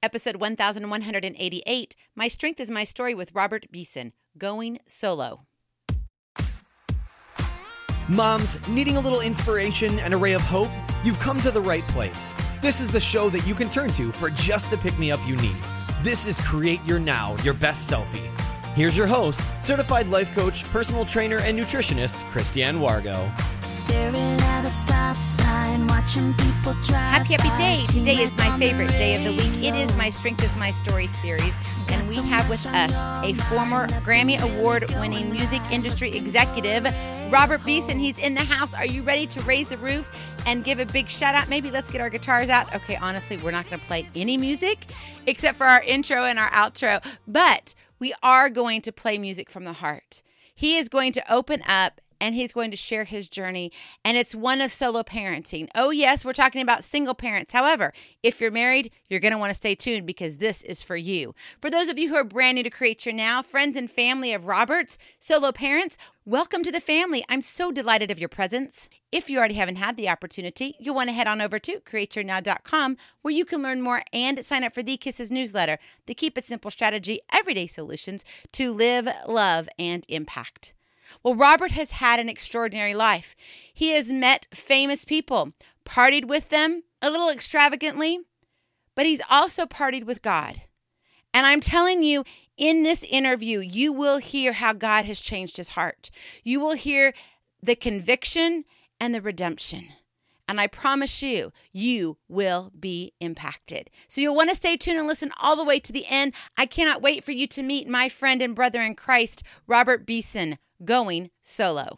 Episode 1188, My Strength is My Story with Robert Beeson, Going Solo. Moms, needing a little inspiration and a ray of hope? You've come to the right place. This is the show that you can turn to for just the pick-me-up you need. This is Create Your Now, Your Best Selfie. Here's your host, certified life coach, personal trainer, and nutritionist, Christiane Wargo. Staring at a stop sign, watching people drive. Happy day. Today is my favorite day of the week. It is My Strength is My Story series. And we have with us a former Grammy Award-winning music industry executive, Robert Beeson. He's in the house. Are you ready to raise the roof and give a big shout out? Maybe let's get our guitars out. Okay, honestly, we're not going to play any music except for our intro and our outro. But we are going to play music from the heart. He is going to open up and he's going to share his journey, and it's one of solo parenting. Oh, yes, we're talking about single parents. However, if you're married, you're going to want to stay tuned because this is for you. For those of you who are brand new to Create Your Now, friends and family of Robert's, solo parents, welcome to the family. I'm so delighted of your presence. If you already haven't had the opportunity, you'll want to head on over to createyournow.com where you can learn more and sign up for the Kisses newsletter, the Keep It Simple strategy, everyday solutions to live, love, and impact. Well, Robert has had an extraordinary life. He has met famous people, partied with them a little extravagantly, but he's also partied with God. And I'm telling you, in this interview, you will hear how God has changed his heart. You will hear the conviction and the redemption. And I promise you, you will be impacted. So you'll want to stay tuned and listen all the way to the end. I cannot wait for you to meet my friend and brother in Christ, Robert Beeson, Going Solo.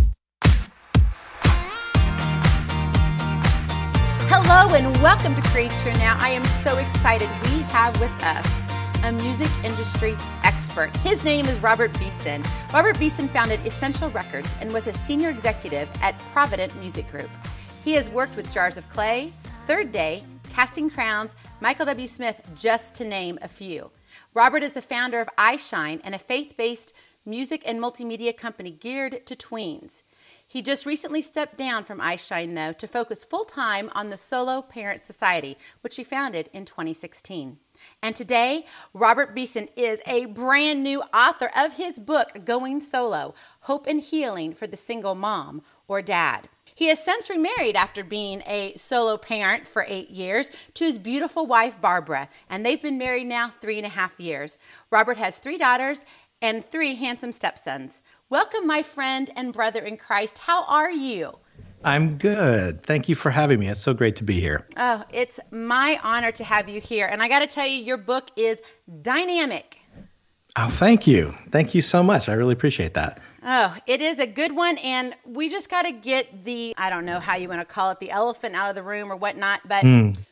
Hello and welcome to Create Your Now. I am so excited. We have with us a music industry expert. His name is Robert Beeson. Robert Beeson founded Essential Records and was a senior executive at Provident Music Group. He has worked with Jars of Clay, Third Day, Casting Crowns, Michael W. Smith, just to name a few. Robert is the founder of iShine and a faith-based music and multimedia company geared to tweens. He just recently stepped down from iShine, though, to focus full-time on the Solo Parent Society, which he founded in 2016. And today, Robert Beeson is a brand new author of his book, Going Solo, Hope and Healing for the Single Mom or Dad. He has since remarried after being a solo parent for 8 years to his beautiful wife, Barbara, and they've been married now 3.5 years. Robert has 3 daughters and 3 handsome stepsons. Welcome, my friend and brother in Christ. How are you? I'm good. Thank you for having me. It's so great to be here. Oh, it's my honor to have you here. And I got to tell you, your book is dynamic. Oh, thank you. Thank you so much. I really appreciate that. Oh, it is a good one. And we just got to get the, I don't know how you want to call it, the elephant out of the room or whatnot. But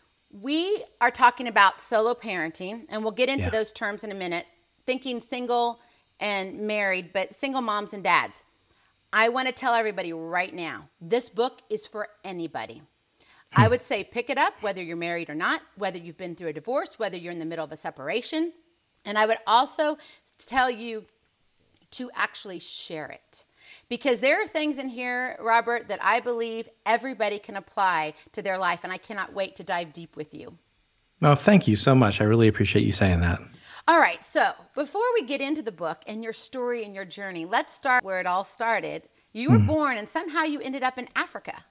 we are talking about solo parenting, and we'll get into those terms in a minute, thinking single and married, but single moms and dads. I want to tell everybody right now, this book is for anybody. I would say pick it up, whether you're married or not, whether you've been through a divorce, whether you're in the middle of a separation. And I would also tell you to actually share it. Because there are things in here, Robert, that I believe everybody can apply to their life, and I cannot wait to dive deep with you. Oh, thank you so much. I really appreciate you saying that. All right, so before we get into the book and your story and your journey, let's start where it all started. You were born and somehow you ended up in Africa.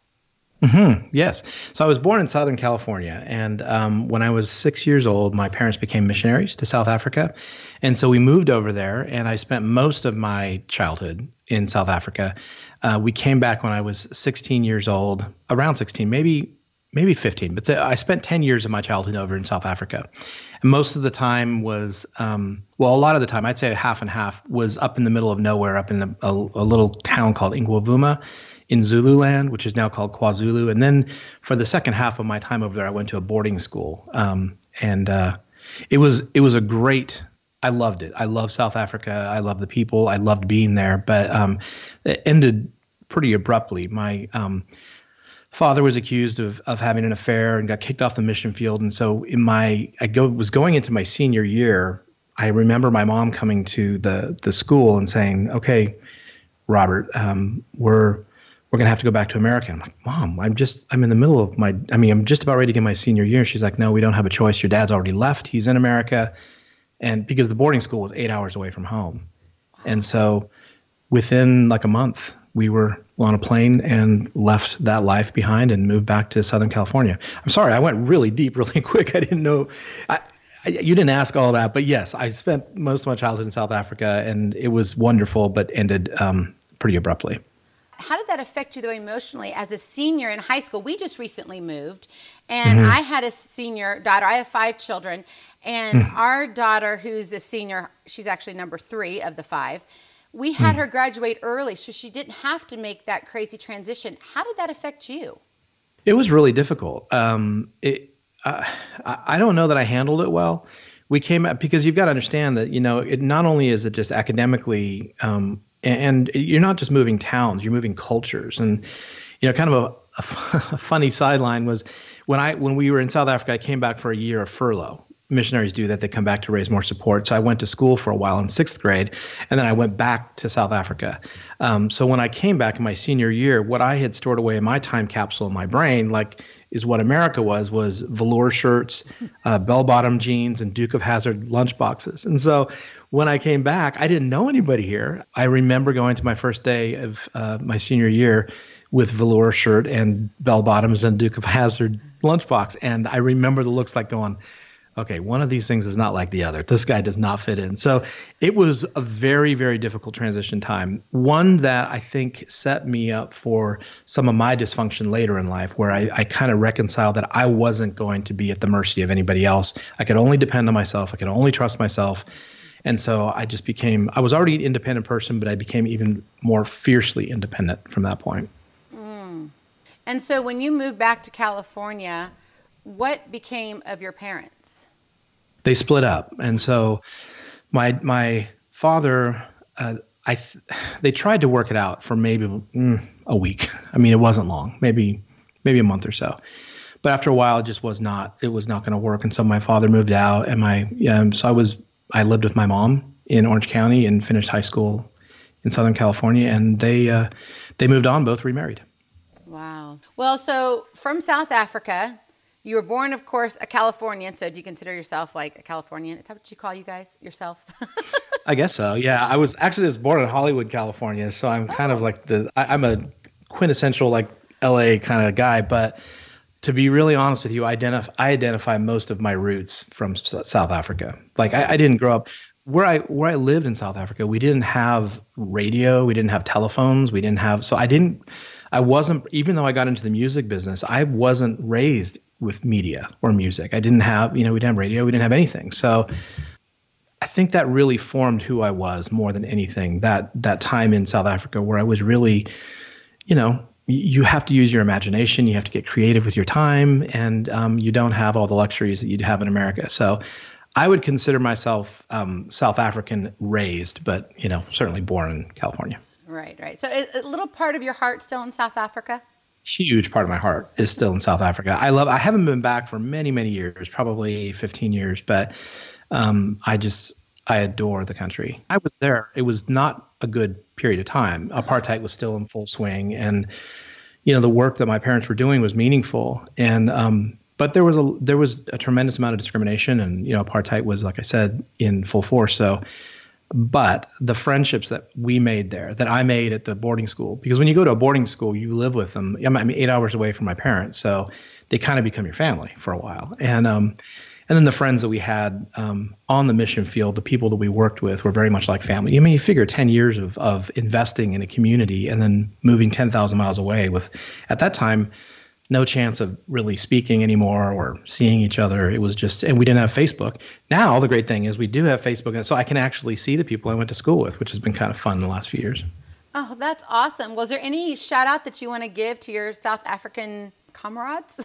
Yes. So I was born in Southern California. And when I was 6 years old, my parents became missionaries to South Africa. And so we moved over there, and I spent most of my childhood in South Africa. We came back when I was 16 years old, around 16, maybe 15. But I spent 10 years of my childhood over in South Africa. And most of the time was, a lot of the time, I'd say half and half, was up in the middle of nowhere, up in a little town called Ingwavuma in Zululand, which is now called KwaZulu. And then for the second half of my time over there, I went to a boarding school. It was a great, I loved it. I love South Africa. I love the people. I loved being there. But it ended pretty abruptly. My father was accused of having an affair and got kicked off the mission field. And so was going into my senior year. I remember my mom coming to the school and saying, "Okay, Robert, we're we're going to have to go back to America. I'm like, Mom, I'm in the middle of I'm just about ready to get my senior year. She's like, no, we don't have a choice. Your dad's already left. He's in America. And because the boarding school was 8 hours away from home. And so within like a month, we were on a plane and left that life behind and moved back to Southern California. I'm sorry, I went really deep, really quick. I didn't know. You didn't ask all that, but yes, I spent most of my childhood in South Africa, and it was wonderful, but ended pretty abruptly. How did that affect you, though, emotionally as a senior in high school? We just recently moved, and I had a senior daughter. I have 5 children, and our daughter, who's a senior, she's actually number 3 of the 5. We had her graduate early, so she didn't have to make that crazy transition. How did that affect you? It was really difficult. I don't know that I handled it well. We came up because you've got to understand that, it not only is it just academically, and you're not just moving towns, you're moving cultures. And, kind of a funny sideline was when we were in South Africa, I came back for a year of furlough. Missionaries do that. They come back to raise more support. So I went to school for a while in 6th grade, and then I went back to South Africa. So when I came back in my senior year, what I had stored away in my time capsule in my brain, is what America was velour shirts, bell-bottom jeans, and Duke of Hazzard lunchboxes. And so when I came back, I didn't know anybody here. I remember going to my first day of my senior year with velour shirt and bell-bottoms and Duke of Hazzard lunchbox. And I remember the looks like going, okay, one of these things is not like the other. This guy does not fit in. So it was a very, very difficult transition time. One that I think set me up for some of my dysfunction later in life, where I kind of reconciled that I wasn't going to be at the mercy of anybody else. I could only depend on myself. I could only trust myself. And so I was already an independent person, but I became even more fiercely independent from that point. And so when you moved back to California, what became of your parents? They split up. And so my father, they tried to work it out for maybe a week. I mean, it wasn't long, maybe a month or so. But after a while, it was not going to work. And so my father moved out, and I lived with my mom in Orange County and finished high school in Southern California. And they moved on, both remarried. Wow. Well, so from South Africa, you were born, of course, a Californian. So do you consider yourself like a Californian? Is that what you call you guys, yourselves? I guess so. Yeah. I was born in Hollywood, California. So I'm kind of like I'm a quintessential like LA kind of guy. But to be really honest with you, I identify most of my roots from South Africa. Like I didn't grow up where I lived in South Africa. We didn't have radio. We didn't have telephones. I wasn't, even though I got into the music business, I wasn't raised with media or music. I didn't have, we didn't have radio. We didn't have anything. So I think that really formed who I was more than anything. That time in South Africa where I was really, you have to use your imagination. You have to get creative with your time, and you don't have all the luxuries that you'd have in America. So I would consider myself South African raised, but, certainly born in California. Right. So a little part of your heart still in South Africa? Huge part of my heart is still in South Africa. I haven't been back for many, many years, probably 15 years, but I adore the country. I was there. It was not a good period of time. Apartheid was still in full swing, and the work that my parents were doing was meaningful. And but there was a tremendous amount of discrimination, and apartheid was, like I said, in full force. So. But the friendships that we made there, that I made at the boarding school, because when you go to a boarding school, you live with them. I'm 8 hours away from my parents, so they kind of become your family for a while. And then the friends that we had on the mission field, the people that we worked with, were very much like family. You figure 10 years of investing in a community and then moving 10,000 miles away with, at that time, no chance of really speaking anymore or seeing each other. It was just, and we didn't have Facebook. Now, the great thing is we do have Facebook, and so I can actually see the people I went to school with, which has been kind of fun in the last few years. Oh, that's awesome. Was there any shout out that you want to give to your South African comrades?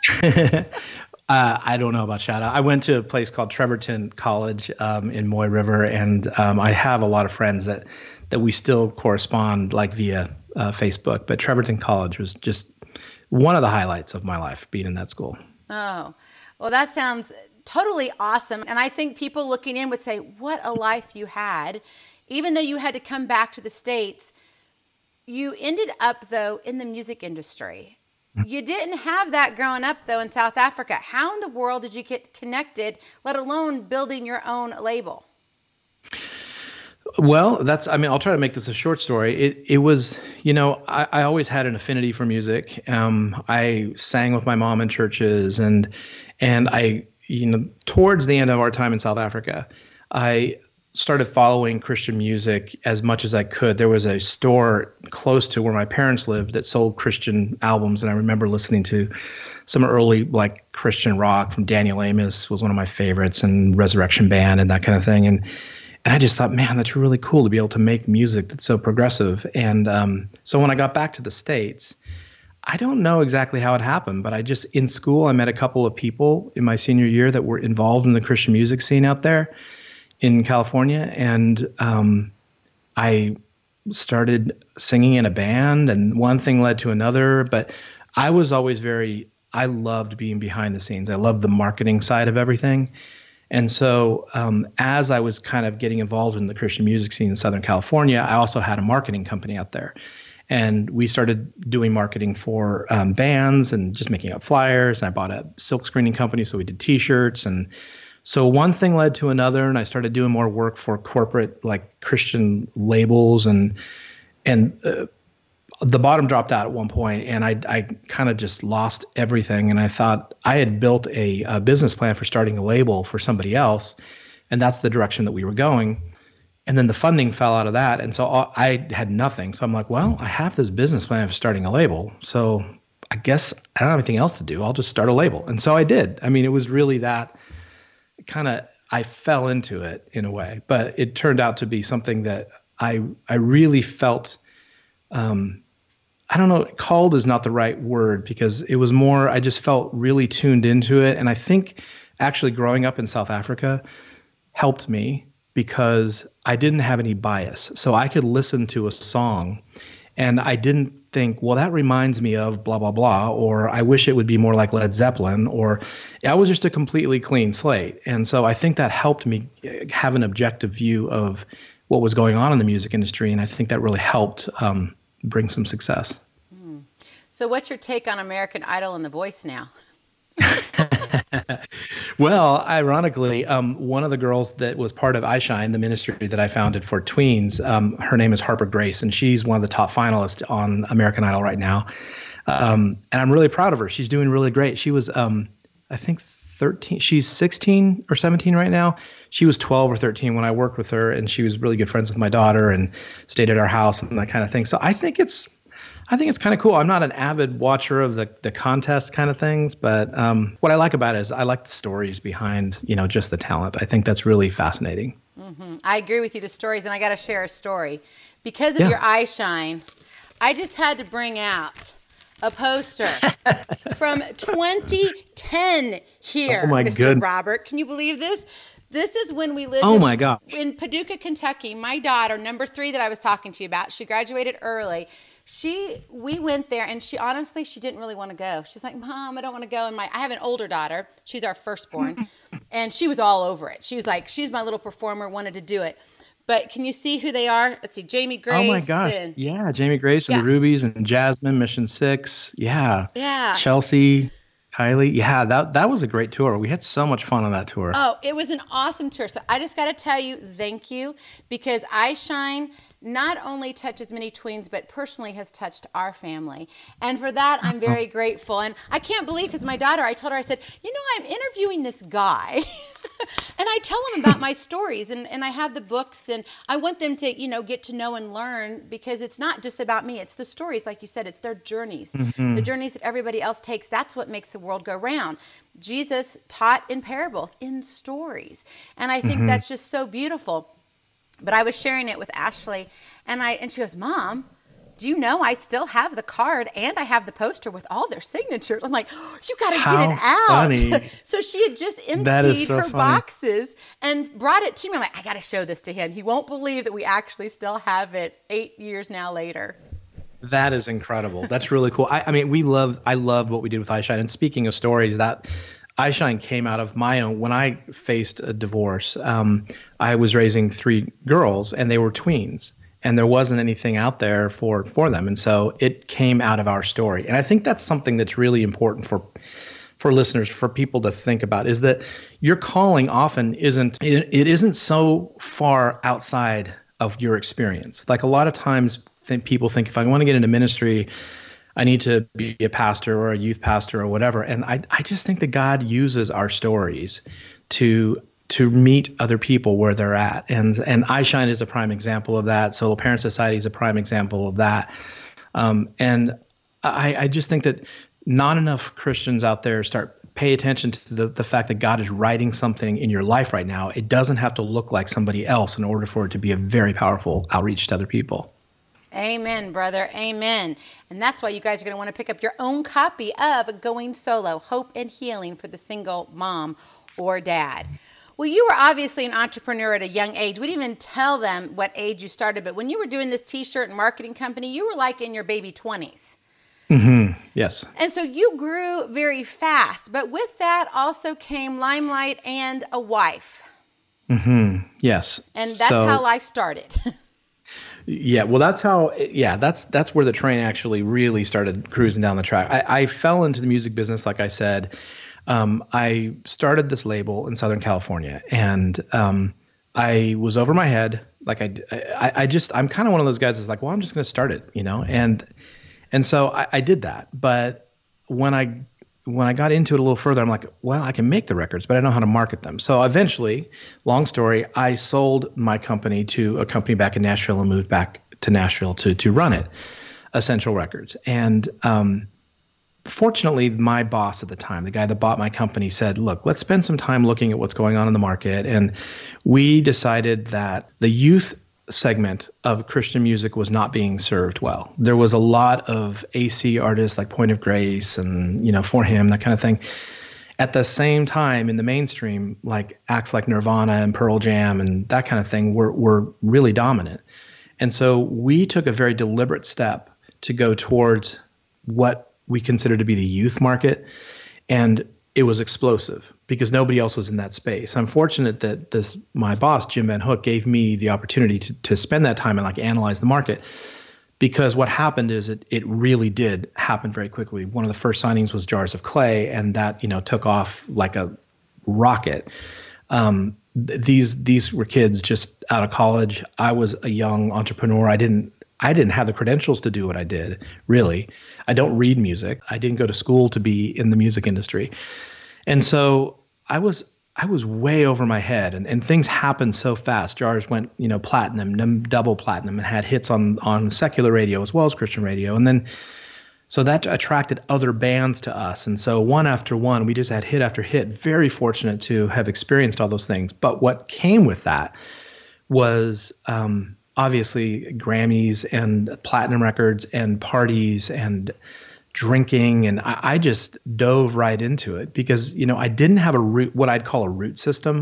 I don't know about shout out. I went to a place called Trevorton College in Moy River, and I have a lot of friends that we still correspond like via Facebook. But Trevorton College was just one of the highlights of my life, being in that school. Oh, well, that sounds totally awesome. And I think people looking in would say, what a life you had. Even though you had to come back to the States, you ended up, though, in the music industry. You didn't have that growing up, though, in South Africa. How in the world did you get connected, let alone building your own label? Well, I'll try to make this a short story. It was, I always had an affinity for music. I sang with my mom in churches, and I, towards the end of our time in South Africa, I started following Christian music as much as I could. There was a store close to where my parents lived that sold Christian albums, and I remember listening to some early like Christian rock from Daniel Amos was one of my favorites, and Resurrection Band and that kind of thing. And I just thought, man, that's really cool to be able to make music that's so progressive. And so when I got back to the States, I don't know exactly how it happened, but in school, I met a couple of people in my senior year that were involved in the Christian music scene out there in California. And I started singing in a band, and one thing led to another. But I was always I loved being behind the scenes. I loved the marketing side of everything. And so as I was kind of getting involved in the Christian music scene in Southern California, I also had a marketing company out there. And we started doing marketing for bands and just making up flyers. And I bought a silk screening company, so we did T-shirts. And so one thing led to another, and I started doing more work for corporate like Christian labels, and the bottom dropped out at one point, and I kind of just lost everything. And I thought I had built a business plan for starting a label for somebody else, and that's the direction that we were going. And then the funding fell out of that, and so I had nothing. So I'm like, well, I have this business plan for starting a label, so I guess I don't have anything else to do. I'll just start a label. And so I did. I mean, it was really that kind of, I fell into it in a way, but it turned out to be something that I really felt, I don't know, called is not the right word, because it was more, I just felt really tuned into it. And I think actually growing up in South Africa helped me because I didn't have any bias. So I could listen to a song and I didn't think, well, that reminds me of blah, blah, blah, or I wish it would be more like Led Zeppelin, or I was just a completely clean slate. And so I think that helped me have an objective view of what was going on in the music industry. And I think that really helped bring some success. So what's your take on American Idol and The Voice now? Well, ironically, one of the girls that was part of iShine, the ministry that I founded for tweens, her name is Harper Grace, and she's one of the top finalists on American Idol right now. And I'm really proud of her. She's doing really great. She was, I think, 13. She's 16 or 17 right now. She was 12 or 13 when I worked with her, and she was really good friends with my daughter and stayed at our house and that kind of thing. So I think it's kind of cool. I'm not an avid watcher of the contest kind of things, but what I like about it is I like the stories behind, just the talent. I think that's really fascinating. Mm-hmm. I agree with you, the stories, and I got to share a story. Because of your iShine, I just had to bring out a poster from 2010 here, oh my Mr. goodness. Robert. Can you believe this? This is when we lived in Paducah, Kentucky. My daughter, number 3 that I was talking to you about, she graduated early. We went there, and she didn't really want to go. She's like, Mom, I don't want to go. And I have an older daughter. She's our firstborn. And she was all over it. She was like, she's my little performer, wanted to do it. But can you see who they are? Let's see, Jamie Grace. Oh my gosh. Yeah, Jamie Grace and the Rubies and Jasmine, Mission 6. Yeah. Yeah. Chelsea, Kylie. Yeah, that was a great tour. We had so much fun on that tour. Oh, it was an awesome tour. So I just got to tell you, thank you, because iShine not only touches many tweens, but personally has touched our family. And for that, I'm very grateful. And I can't believe, because my daughter, I told her, I said, I'm interviewing this guy. And I tell him about my stories, and I have the books, and I want them to, get to know and learn, because it's not just about me. It's the stories, like you said, it's their journeys, the journeys that everybody else takes. That's what makes the world go round. Jesus taught in parables, in stories. And I think that's just so beautiful. But I was sharing it with Ashley, and she goes, Mom, do you know I still have the card and I have the poster with all their signatures? I'm like, you got to get it out. Funny. So she had just emptied her boxes and brought it to me. I'm like, I got to show this to him. He won't believe that we actually still have it 8 years now later. That is incredible. That's really cool. I loved what we did with iShine. And speaking of stories, that iShine came out of my own. When I faced a divorce, I was raising 3 girls, and they were tweens. and there wasn't anything out there for them. And so it came out of our story. And I think that's something that's really important for listeners, for people to think about, is that your calling often isn't so far outside of your experience. Like a lot of times people think, if I want to get into ministry, I need to be a pastor or a youth pastor or whatever. And I just think that God uses our stories to meet other people where they're at. And iShine is a prime example of that. Solo Parent Society is a prime example of that. And I just think that not enough Christians out there pay attention to the fact that God is writing something in your life right now. It doesn't have to look like somebody else in order for it to be a very powerful outreach to other people. Amen, brother. Amen. And that's why you guys are going to want to pick up your own copy of Going Solo, Hope and Healing for the Single Mom or Dad. Well, you were obviously an entrepreneur at a young age. We didn't even tell them what age you started, but when you were doing this t-shirt and marketing company, you were like in your baby 20s. Mm-hmm. Yes. And so you grew very fast, but with that also came limelight and a wife. Mm-hmm. Yes. And that's how life started. Yeah. Well, that's where the train actually really started cruising down the track. I fell into the music business, like I said. I started this label in Southern California, and I was over my head. Like I'm kind of one of those guys that's like, well, I'm just going to start it, And so I did that. But when I got into it a little further, I'm like, well, I can make the records, but I don't know how to market them. So eventually, long story, I sold my company to a company back in Nashville and moved back to Nashville to run it, Essential Records. And fortunately, my boss at the time, the guy that bought my company, said, look, let's spend some time looking at what's going on in the market. And we decided that the youth segment of Christian music was not being served well. There was a lot of AC artists like Point of Grace and, For Him, that kind of thing. At the same time, in the mainstream, like acts like Nirvana and Pearl Jam and that kind of thing were really dominant. And so we took a very deliberate step to go towards what we consider to be the youth market. And it was explosive because nobody else was in that space. I'm fortunate that my boss, Jim Van Hook, gave me the opportunity to spend that time and analyze the market, because what happened is it really did happen very quickly. One of the first signings was Jars of Clay, and that took off like a rocket. These were kids just out of college. I was a young entrepreneur. I didn't have the credentials to do what I did, really. I don't read music. I didn't go to school to be in the music industry. And so I was way over my head, and things happened so fast. Jars went, platinum, double platinum, and had hits on secular radio as well as Christian radio. And then, so that attracted other bands to us. And so one after one, we just had hit after hit. Very fortunate to have experienced all those things. But what came with that was, obviously Grammys and platinum records and parties and drinking. And I just dove right into it because, I didn't have what I'd call a root system.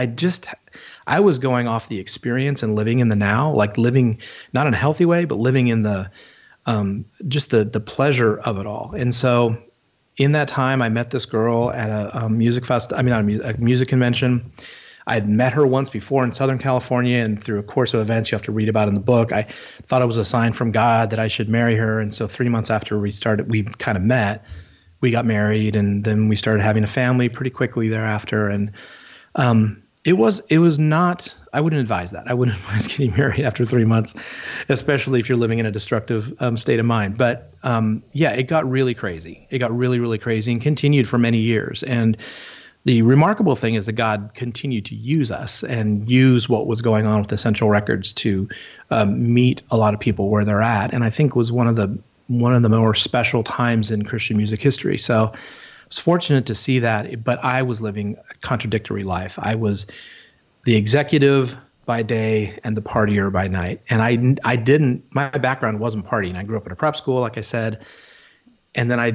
I was going off the experience and living in the now, like living not in a healthy way, but living in the, just the pleasure of it all. And so in that time, I met this girl at a music convention. I had met her once before in Southern California, and through a course of events you have to read about in the book, I thought it was a sign from God that I should marry her. And so 3 months after we kind of met, we got married, and then we started having a family pretty quickly thereafter. And it was not, I wouldn't advise that. I wouldn't advise getting married after 3 months, especially if you're living in a destructive state of mind. But it got really crazy. It got really, really crazy and continued for many years. And the remarkable thing is that God continued to use us and use what was going on with Essential Records to meet a lot of people where they're at, and I think was one of the more special times in Christian music history. So I was fortunate to see that, but I was living a contradictory life. I was the executive by day and the partier by night, and my background wasn't partying. I grew up in a prep school, like I said, and then I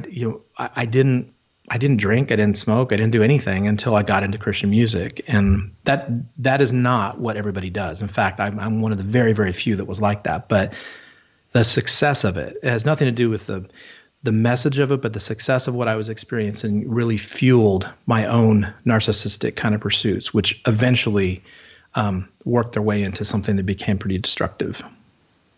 didn't drink, I didn't smoke, I didn't do anything until I got into Christian music. And that is not what everybody does. In fact, I'm one of the very, very few that was like that. But the success of it has nothing to do with the message of it, but the success of what I was experiencing really fueled my own narcissistic kind of pursuits, which eventually worked their way into something that became pretty destructive.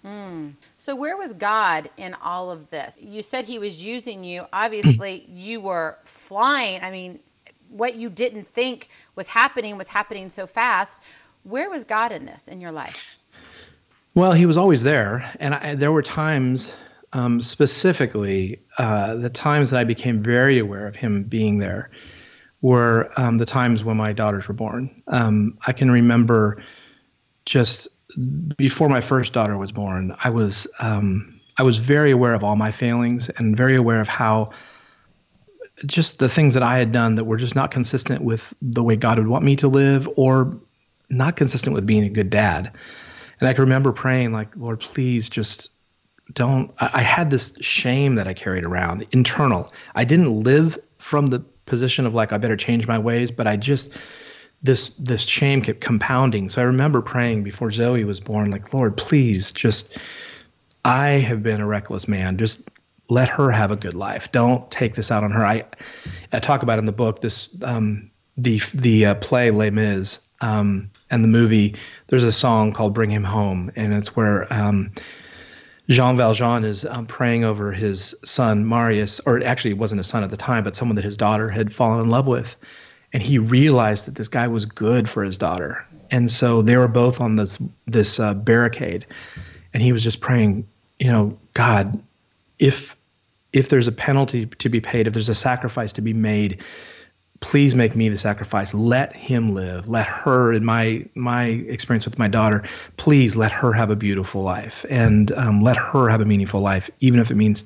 So where was God in all of this? You said he was using you. Obviously, you were flying. I mean, what you didn't think was happening so fast. Where was God in this, in your life? Well, he was always there. And there were times, specifically, the times that I became very aware of him being there were the times when my daughters were born. I can remember just before my first daughter was born, I was very aware of all my failings and very aware of how just the things that I had done that were just not consistent with the way God would want me to live, or not consistent with being a good dad. And I can remember praying, like, Lord, please just don't. I had this shame that I carried around, internal. I didn't live from the position of like, I better change my ways, but I just, this shame kept compounding. So I remember praying before Zoe was born, like, Lord, please just, I have been a reckless man. Just let her have a good life. Don't take this out on her. I talk about in the book this, the play Les Mis, and the movie, there's a song called Bring Him Home. And it's where, Jean Valjean is praying over his son, Marius, or actually it wasn't a son at the time, but someone that his daughter had fallen in love with. And he realized that this guy was good for his daughter. And so they were both on this barricade. And he was just praying, God, if there's a penalty to be paid, if there's a sacrifice to be made, please make me the sacrifice. Let him live. Let her, in my experience with my daughter, please let her have a beautiful life, and let her have a meaningful life, even if it means,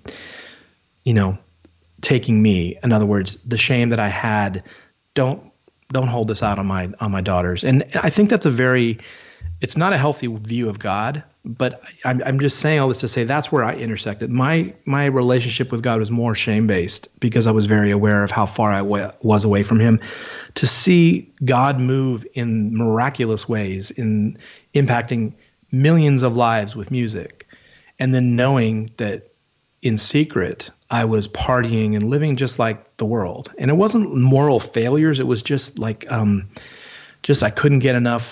taking me. In other words, the shame that I had, don't hold this out on my daughters. And I think that's it's not a healthy view of God, but I'm just saying all this to say that's where I intersected. My relationship with God was more shame-based because I was very aware of how far I was away from him. To see God move in miraculous ways in impacting millions of lives with music, and then knowing that in secret I was partying and living just like the world. And it wasn't moral failures. It was just like I couldn't get enough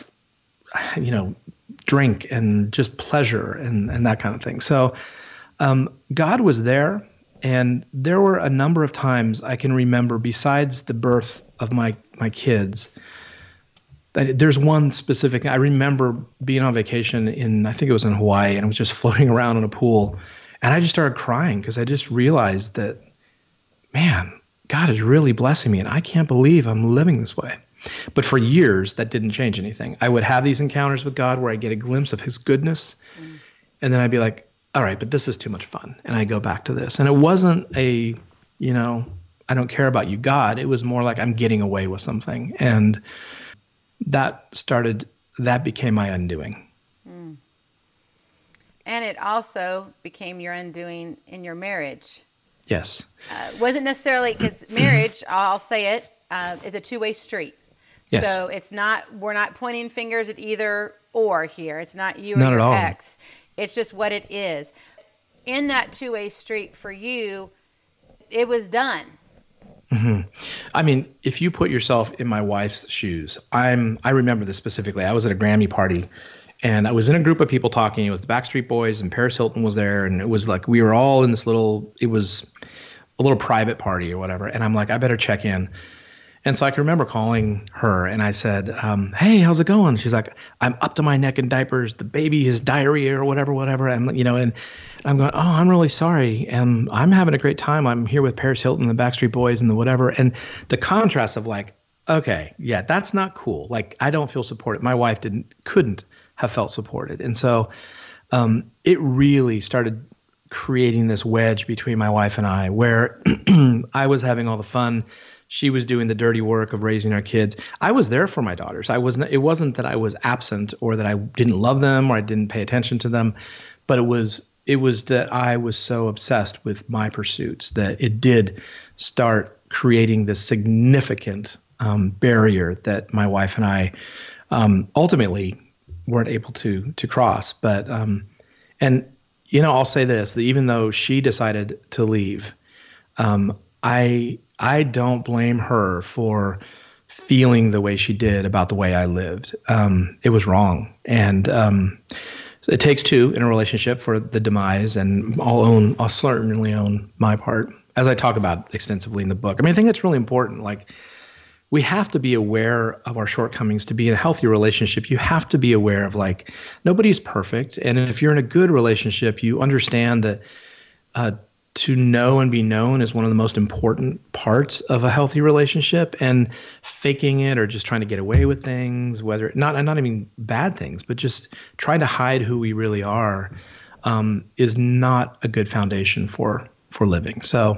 drink and just pleasure and that kind of thing. So God was there, and there were a number of times I can remember, besides the birth of my kids, that there's one specific. I remember being on vacation I think it was in Hawaii, and I was just floating around in a pool, and I just started crying because I just realized that, man, God is really blessing me, and I can't believe I'm living this way. But for years, that didn't change anything. I would have these encounters with God where I get a glimpse of his goodness, and then I'd be like, all right, but this is too much fun. And I go back to this. And it wasn't I don't care about you, God. It was more like I'm getting away with something. And that became my undoing. And it also became your undoing in your marriage. Yes. Wasn't necessarily, because marriage, I'll say it, is a two-way street. Yes. So we're not pointing fingers at either or here. It's not you or Not at your all. ex. It's just what it is. In that two-way street for you, it was done. Mm-hmm. I mean, if you put yourself in my wife's shoes, I remember this specifically. I was at a Grammy party, and I was in a group of people talking. It was the Backstreet Boys, and Paris Hilton was there, and it was like we were all in this it was a little private party or whatever. And I'm like, I better check in. And so I can remember calling her, and I said, hey, how's it going? She's like, I'm up to my neck in diapers. The baby has diarrhea or whatever. And, and I'm going, oh, I'm really sorry. And I'm having a great time. I'm here with Paris Hilton, the Backstreet Boys, and the whatever. And the contrast of like, okay, yeah, that's not cool. Like, I don't feel supported. My wife couldn't have felt supported. And so it really started creating this wedge between my wife and I, where I was having all the fun. She was doing the dirty work of raising our kids. I was there for my daughters. It wasn't that I was absent or that I didn't love them or I didn't pay attention to them, but it was that I was so obsessed with my pursuits that it did start creating this significant barrier that my wife and I ultimately weren't able to cross. But I'll say this, that even though she decided to leave, I don't blame her for feeling the way she did about the way I lived. It was wrong. And it takes two in a relationship for the demise, and I'll certainly own my part, as I talk about extensively in the book. I mean, I think it's really important. Like, we have to be aware of our shortcomings to be in a healthy relationship. You have to be aware of, like, nobody's perfect. And if you're in a good relationship, you understand that to know and be known is one of the most important parts of a healthy relationship. And faking it or just trying to get away with things, whether not even bad things, but just trying to hide who we really are, is not a good foundation for living. So,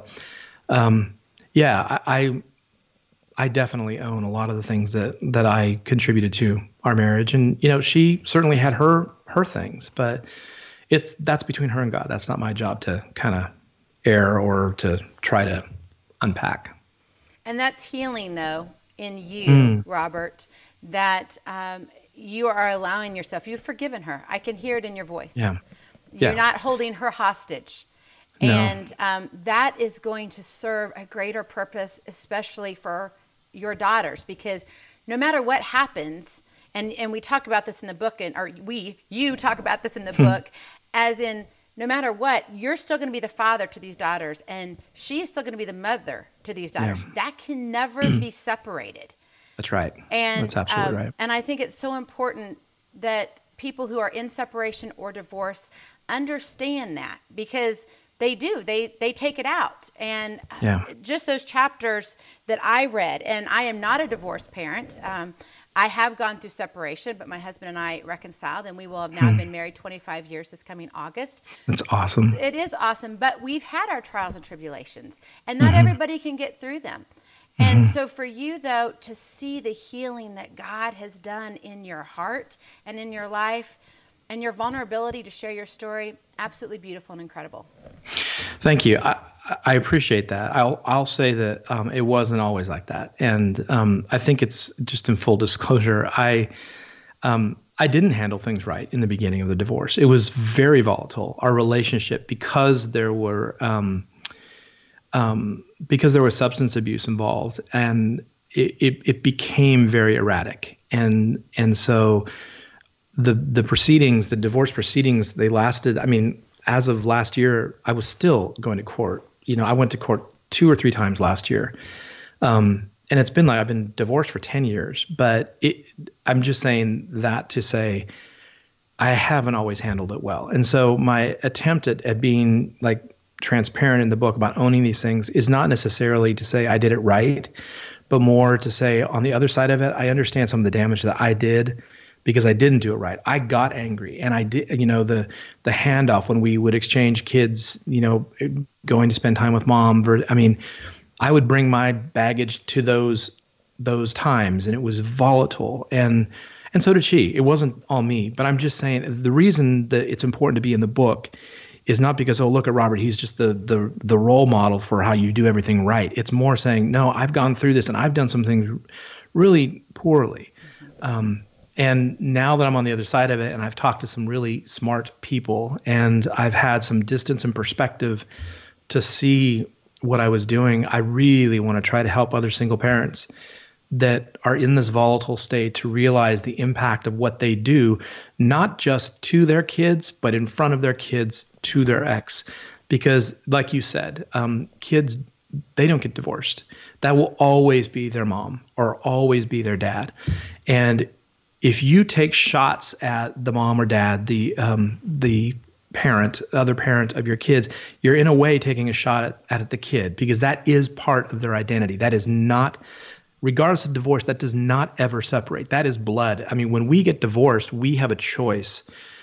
I definitely own a lot of the things that I contributed to our marriage. And, she certainly had her things, but that's between her and God. That's not my job to kind of air or to try to unpack. And that's healing, though, in you, Robert, that you are allowing yourself. You've forgiven her. I can hear it in your voice. Yeah. You're not holding her hostage. No. And that is going to serve a greater purpose, especially for your daughters, because no matter what happens, and we talk about this in the book, you talk about this in the book, as in, no matter what, you're still going to be the father to these daughters, and she's still going to be the mother to these daughters. Yeah. That can never be separated. That's right. And that's absolutely right. And I think it's so important that people who are in separation or divorce understand that, because they do. They take it out. And just those chapters that I read, and I am not a divorced parent. I have gone through separation, but my husband and I reconciled, and we will have now been married 25 years this coming August. That's awesome. It is awesome, but we've had our trials and tribulations, and not everybody can get through them. And so for you, though, to see the healing that God has done in your heart and in your life, and your vulnerability to share your story, absolutely beautiful and incredible. Thank you. I appreciate that. I'll say that it wasn't always like that, and I think it's just in full disclosure. I didn't handle things right in the beginning of the divorce. It was very volatile. Our relationship, because there was substance abuse involved, and it became very erratic, and so. The divorce proceedings, they lasted. I mean, as of last year, I was still going to court. I went to court 2 or 3 times last year. And it's been like I've been divorced for 10 years. But I'm just saying that to say I haven't always handled it well. And so my attempt at being like transparent in the book about owning these things is not necessarily to say I did it right, but more to say on the other side of it, I understand some of the damage that I did, because I didn't do it right. I got angry, and I did, the handoff when we would exchange kids, going to spend time with mom. I would bring my baggage to those times, and it was volatile, and so did she. It wasn't all me, but I'm just saying the reason that it's important to be in the book is not because, oh, look at Robert, he's just the role model for how you do everything right. It's more saying, no, I've gone through this, and I've done some things really poorly. And now that I'm on the other side of it, and I've talked to some really smart people, and I've had some distance and perspective to see what I was doing, I really want to try to help other single parents that are in this volatile state to realize the impact of what they do, not just to their kids, but in front of their kids to their ex. Because like you said, kids, they don't get divorced. That will always be their mom or always be their dad. And if you take shots at the mom or dad, the parent, other parent of your kids, you're in a way taking a shot at the kid, because that is part of their identity. That is not, regardless of divorce, that does not ever separate. That is blood. I mean, when we get divorced, we have a choice,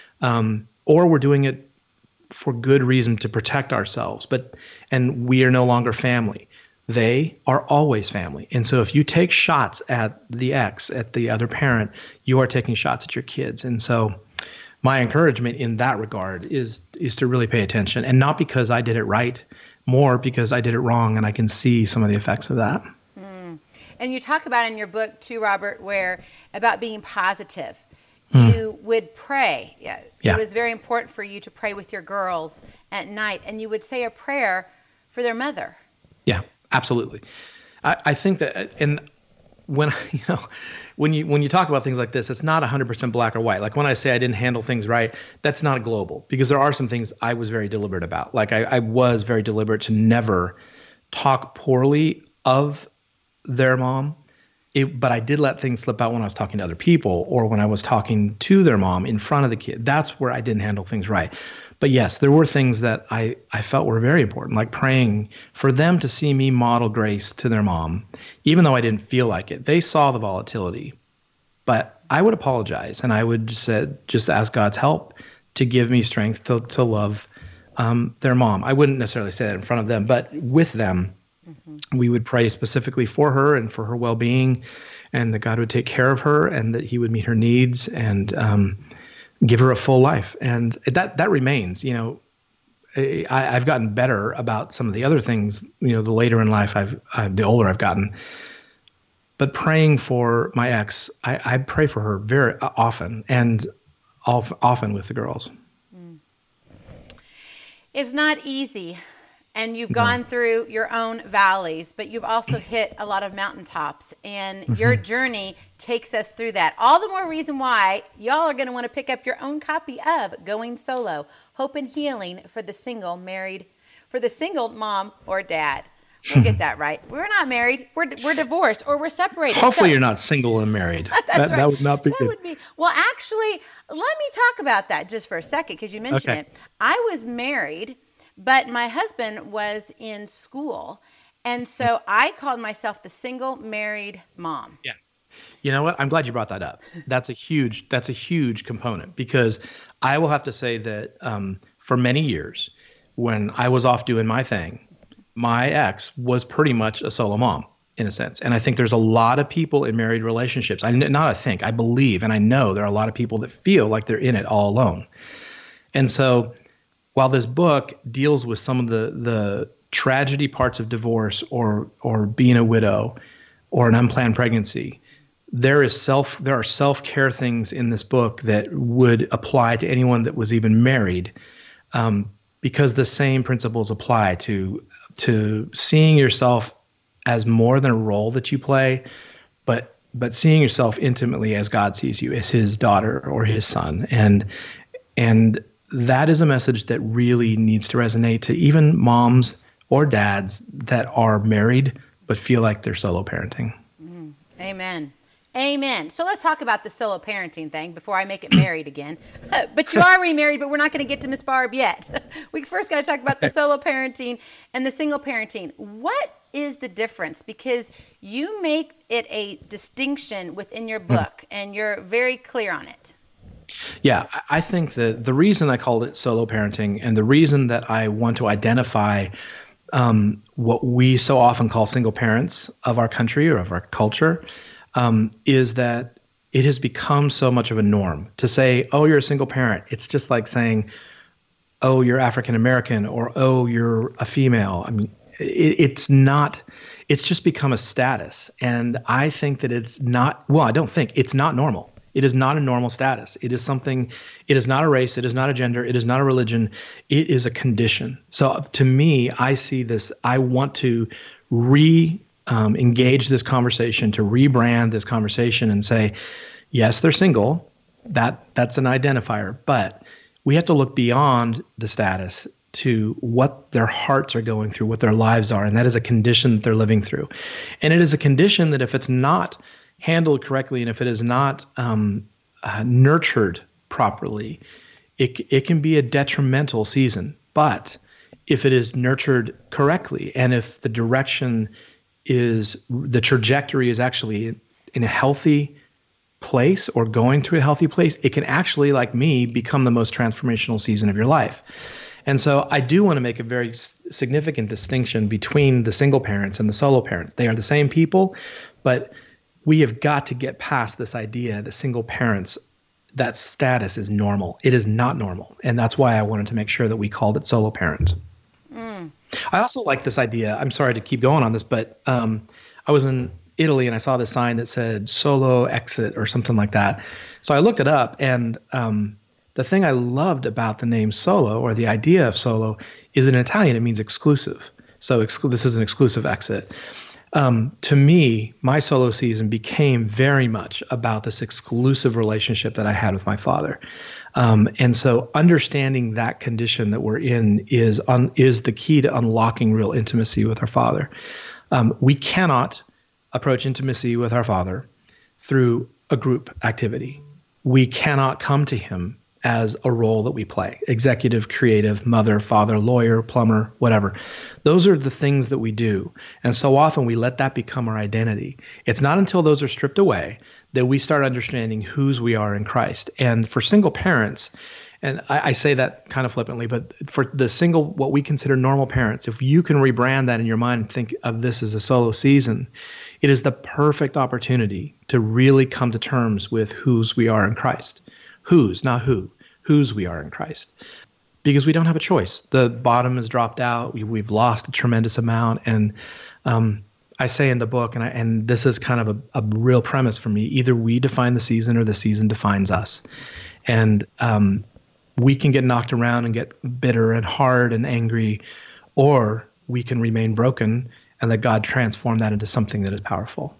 or we're doing it for good reason to protect ourselves, and we are no longer family. They are always family. And so if you take shots at the ex, at the other parent, you are taking shots at your kids. And so my encouragement in that regard is to really pay attention, and not because I did it right, more because I did it wrong, and I can see some of the effects of that. And you talk about in your book too, Robert, about being positive. You would pray. Yeah. It was very important for you to pray with your girls at night, and you would say a prayer for their mother. Yeah. Absolutely. I think that, and when when you talk about things like this, it's not 100% black or white. Like when I say I didn't handle things right, that's not global, because there are some things I was very deliberate about. Like I was very deliberate to never talk poorly of their mom. But I did let things slip out when I was talking to other people or when I was talking to their mom in front of the kid. That's where I didn't handle things right. But yes, there were things that I felt were very important, like praying for them to see me model grace to their mom, even though I didn't feel like it. They saw the volatility. But I would apologize, and I would just ask God's help to give me strength to love their mom. I wouldn't necessarily say that in front of them, but with them. We would pray specifically for her and for her well-being, and that God would take care of her and that he would meet her needs and give her a full life. And that remains. I've gotten better about some of the other things, the later in life the older I've gotten. But praying for my ex, I pray for her very often, and often with the girls. It's not easy. And you've gone through your own valleys, but you've also hit a lot of mountaintops. And your journey takes us through that. All the more reason why y'all are going to want to pick up your own copy of Going Solo, Hope and Healing for the single mom or dad. We'll get that right. We're not married. We're divorced, or we're separated. Hopefully you're not single and married. That's right. That would not be good. Well, actually, let me talk about that just for a second, because you mentioned it. I was married, but my husband was in school, and so I called myself the single married mom. Yeah. You know what? I'm glad you brought that up. That's a huge component, because I will have to say that for many years, when I was off doing my thing, my ex was pretty much a solo mom in a sense. And I think there's a lot of people in married relationships. I believe, and I know there are a lot of people that feel like they're in it all alone. And so while this book deals with some of the tragedy parts of divorce or being a widow or an unplanned pregnancy, there are self-care things in this book that would apply to anyone that was even married, because the same principles apply to seeing yourself as more than a role that you play, but seeing yourself intimately as God sees you, as his daughter or his son. And that is a message that really needs to resonate to even moms or dads that are married but feel like they're solo parenting. Amen. Amen. So let's talk about the solo parenting thing before I make it married again. But you are remarried, but we're not going to get to Miss Barb yet. We first got to talk about the solo parenting and the single parenting. What is the difference? Because you make it a distinction within your book, and you're very clear on it. Yeah, I think the reason I called it solo parenting, and the reason that I want to identify what we so often call single parents of our country or of our culture, is that it has become so much of a norm to say, oh, you're a single parent. It's just like saying, oh, you're African American, or oh, you're a female. I mean, it's just become a status. And I think that it's not normal. It is not a normal status. It is not a race. It is not a gender. It is not a religion. It is a condition. So to me, I see this, I want to engage this conversation, to rebrand this conversation and say, yes, they're single. That's an identifier, but we have to look beyond the status to what their hearts are going through, what their lives are. And that is a condition that they're living through. And it is a condition that if it's not handled correctly, and if it is not nurtured properly, it can be a detrimental season. But if it is nurtured correctly, and if the trajectory is actually in a healthy place or going to a healthy place, it can actually, like me, become the most transformational season of your life. And so I do want to make a very significant distinction between the single parents and the solo parents. They are the same people, but we have got to get past this idea that single parents, that status is normal. It is not normal. And that's why I wanted to make sure that we called it solo parent. I also like this idea. I'm sorry to keep going on this, but I was in Italy and I saw this sign that said solo exit or something like that. So I looked it up, and the thing I loved about the name solo, or the idea of solo, is in Italian it means exclusive. So this is an exclusive exit. To me, my solo season became very much about this exclusive relationship that I had with my father. And so understanding that condition that we're in is the key to unlocking real intimacy with our Father. We cannot approach intimacy with our Father through a group activity. We cannot come to him as a role that we play: executive, creative, mother, father, lawyer, plumber, whatever. Those are the things that we do. And so often we let that become our identity. It's not until those are stripped away that we start understanding whose we are in Christ. And for single parents, and I say that kind of flippantly, but for the single, what we consider normal parents, if you can rebrand that in your mind and think of this as a solo season, it is the perfect opportunity to really come to terms with whose we are in Christ. Whose, not who, whose we are in Christ. Because we don't have a choice. The bottom has dropped out. We've lost a tremendous amount. And I say in the book, and this is kind of a real premise for me, either we define the season or the season defines us. And we can get knocked around and get bitter and hard and angry, or we can remain broken and let God transform that into something that is powerful.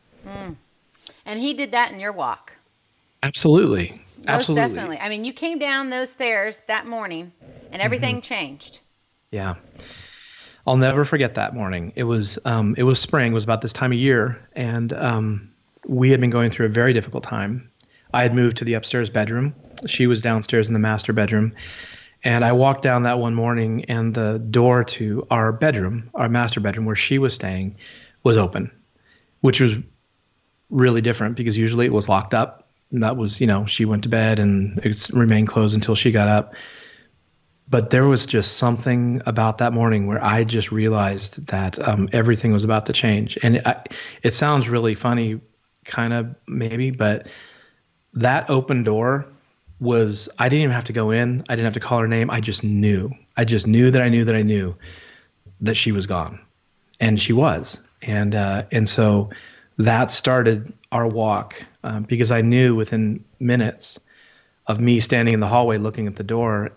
And he did that in your walk. Absolutely. Most definitely. I mean, you came down those stairs that morning and everything changed. Yeah. I'll never forget that morning. It was spring. It was about this time of year. And we had been going through a very difficult time. I had moved to the upstairs bedroom. She was downstairs in the master bedroom. And I walked down that one morning, and the door to our bedroom, our master bedroom where she was staying, was open, which was really different because usually it was locked up. And that was, she went to bed and it remained closed until she got up. But there was just something about that morning where I just realized that everything was about to change. And it sounds really funny, kind of maybe, but that open door was, I didn't even have to go in. I didn't have to call her name. I just knew. I just knew that I knew that I knew that she was gone. And she was. And so that started our walk. Because I knew within minutes of me standing in the hallway looking at the door,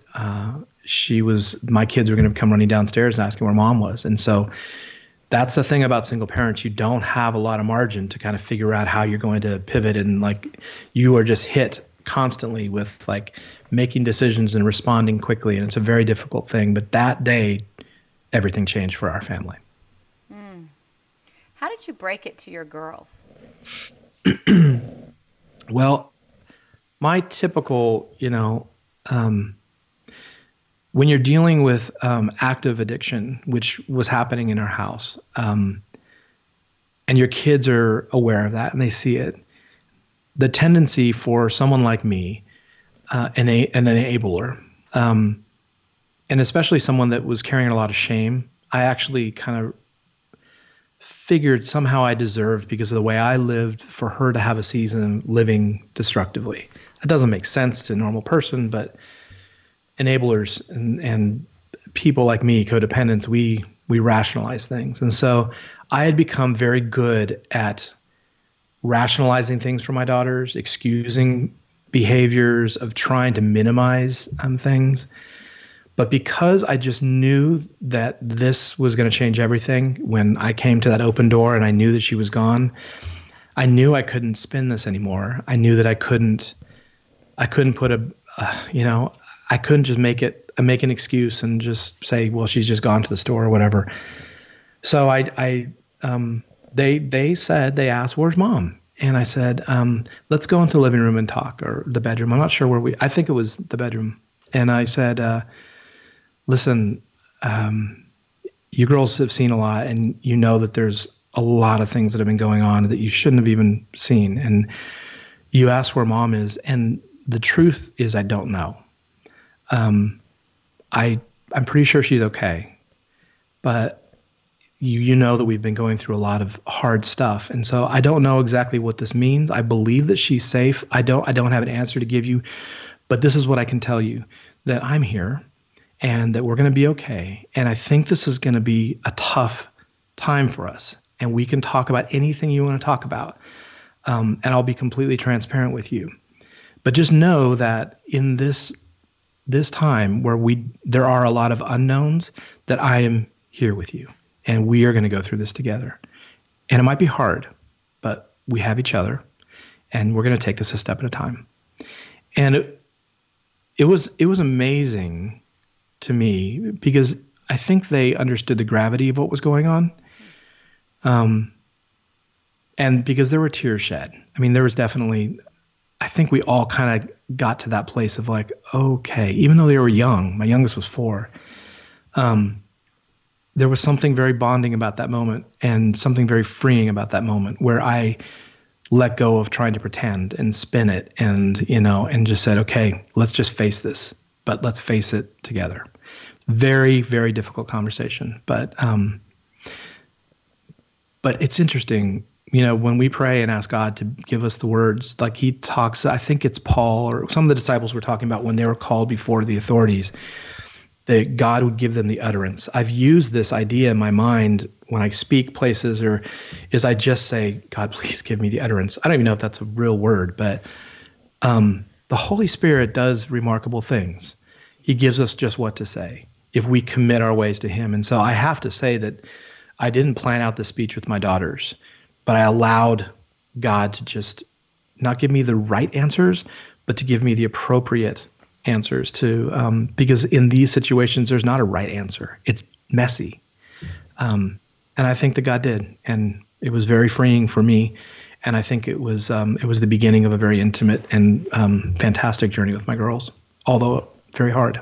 my kids were going to come running downstairs and asking where mom was. And so that's the thing about single parents. You don't have a lot of margin to kind of figure out how you're going to pivot. And you are just hit constantly with making decisions and responding quickly. And it's a very difficult thing. But that day, everything changed for our family. How did you break it to your girls? Well, my typical, when you're dealing with active addiction, which was happening in our house, and your kids are aware of that and they see it, the tendency for someone like me, an enabler, and especially someone that was carrying a lot of shame, I actually kind of figured somehow I deserved, because of the way I lived, for her to have a season living destructively. That doesn't make sense to a normal person, but enablers and people like me, codependents, we rationalize things. And so I had become very good at rationalizing things for my daughters, excusing behaviors, of trying to minimize things. But because I just knew that this was going to change everything, when I came to that open door and I knew that she was gone, I knew I couldn't spin this anymore. I knew that I couldn't put I couldn't just make an excuse and just say, well, she's just gone to the store or whatever. So they asked, where's mom? And I said, let's go into the living room and talk, or the bedroom. I'm not sure I think it was the bedroom. And I said, listen, you girls have seen a lot, and you know that there's a lot of things that have been going on that you shouldn't have even seen. And you asked where mom is, and the truth is I don't know. I'm pretty sure she's okay, but you know that we've been going through a lot of hard stuff. And so I don't know exactly what this means. I believe that she's safe. I don't have an answer to give you, but this is what I can tell you, that I'm here, and that we're going to be okay. And I think this is going to be a tough time for us. And we can talk about anything you want to talk about. And I'll be completely transparent with you. But just know that in this time where there are a lot of unknowns, that I am here with you. And we are going to go through this together. And it might be hard, but we have each other, and we're going to take this a step at a time. And it was amazing to me because I think they understood the gravity of what was going on. And because there were tears shed. I mean, there was definitely, I think we all kind of got to that place of like, okay, even though they were young, my youngest was 4, there was something very bonding about that moment and something very freeing about that moment where I let go of trying to pretend and spin it and, and just said, okay, let's just face this, but let's face it together. Very, very difficult conversation. But it's interesting, when we pray and ask God to give us the words, like he talks, I think it's Paul or some of the disciples were talking about when they were called before the authorities, that God would give them the utterance. I've used this idea in my mind when I speak places is I just say, God, please give me the utterance. I don't even know if that's a real word, but the Holy Spirit does remarkable things. He gives us just what to say if we commit our ways to him. And so I have to say that I didn't plan out the speech with my daughters, but I allowed God to just not give me the right answers, but to give me the appropriate answers to, because in these situations, there's not a right answer. It's messy. And I think that God did. And it was very freeing for me. And I think it was the beginning of a very intimate and fantastic journey with my girls, although very hard.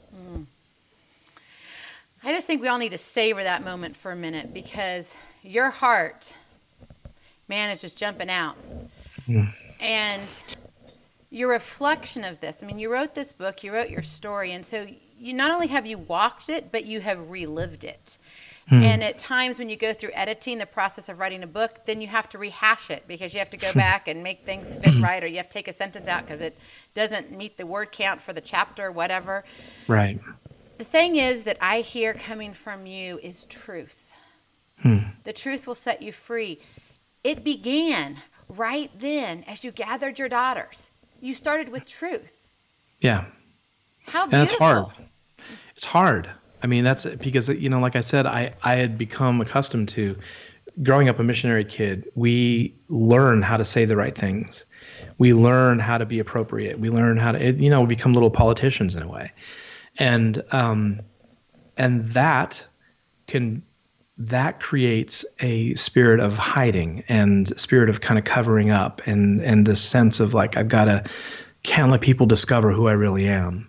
I just think we all need to savor that moment for a minute because your heart, man, is just jumping out. And your reflection of this, I mean, you wrote this book, you wrote your story, and so you not only have you walked it, but you have relived it. And at times when you go through editing, the process of writing a book, then you have to rehash it because you have to go back and make things fit right, or you have to take a sentence out because it doesn't meet the word count for the chapter, whatever. Right. The thing is that I hear coming from you is truth. The truth will set you free. It began right then as you gathered your daughters. You started with truth. Yeah. How beautiful. And it's hard. It's hard. I mean, that's because, like I said, I had become accustomed to growing up a missionary kid. We learn how to say the right things. We learn how to be appropriate. We learn how to, we become little politicians in a way. And that creates a spirit of hiding and spirit of kind of covering up and this sense of like, can't let people discover who I really am.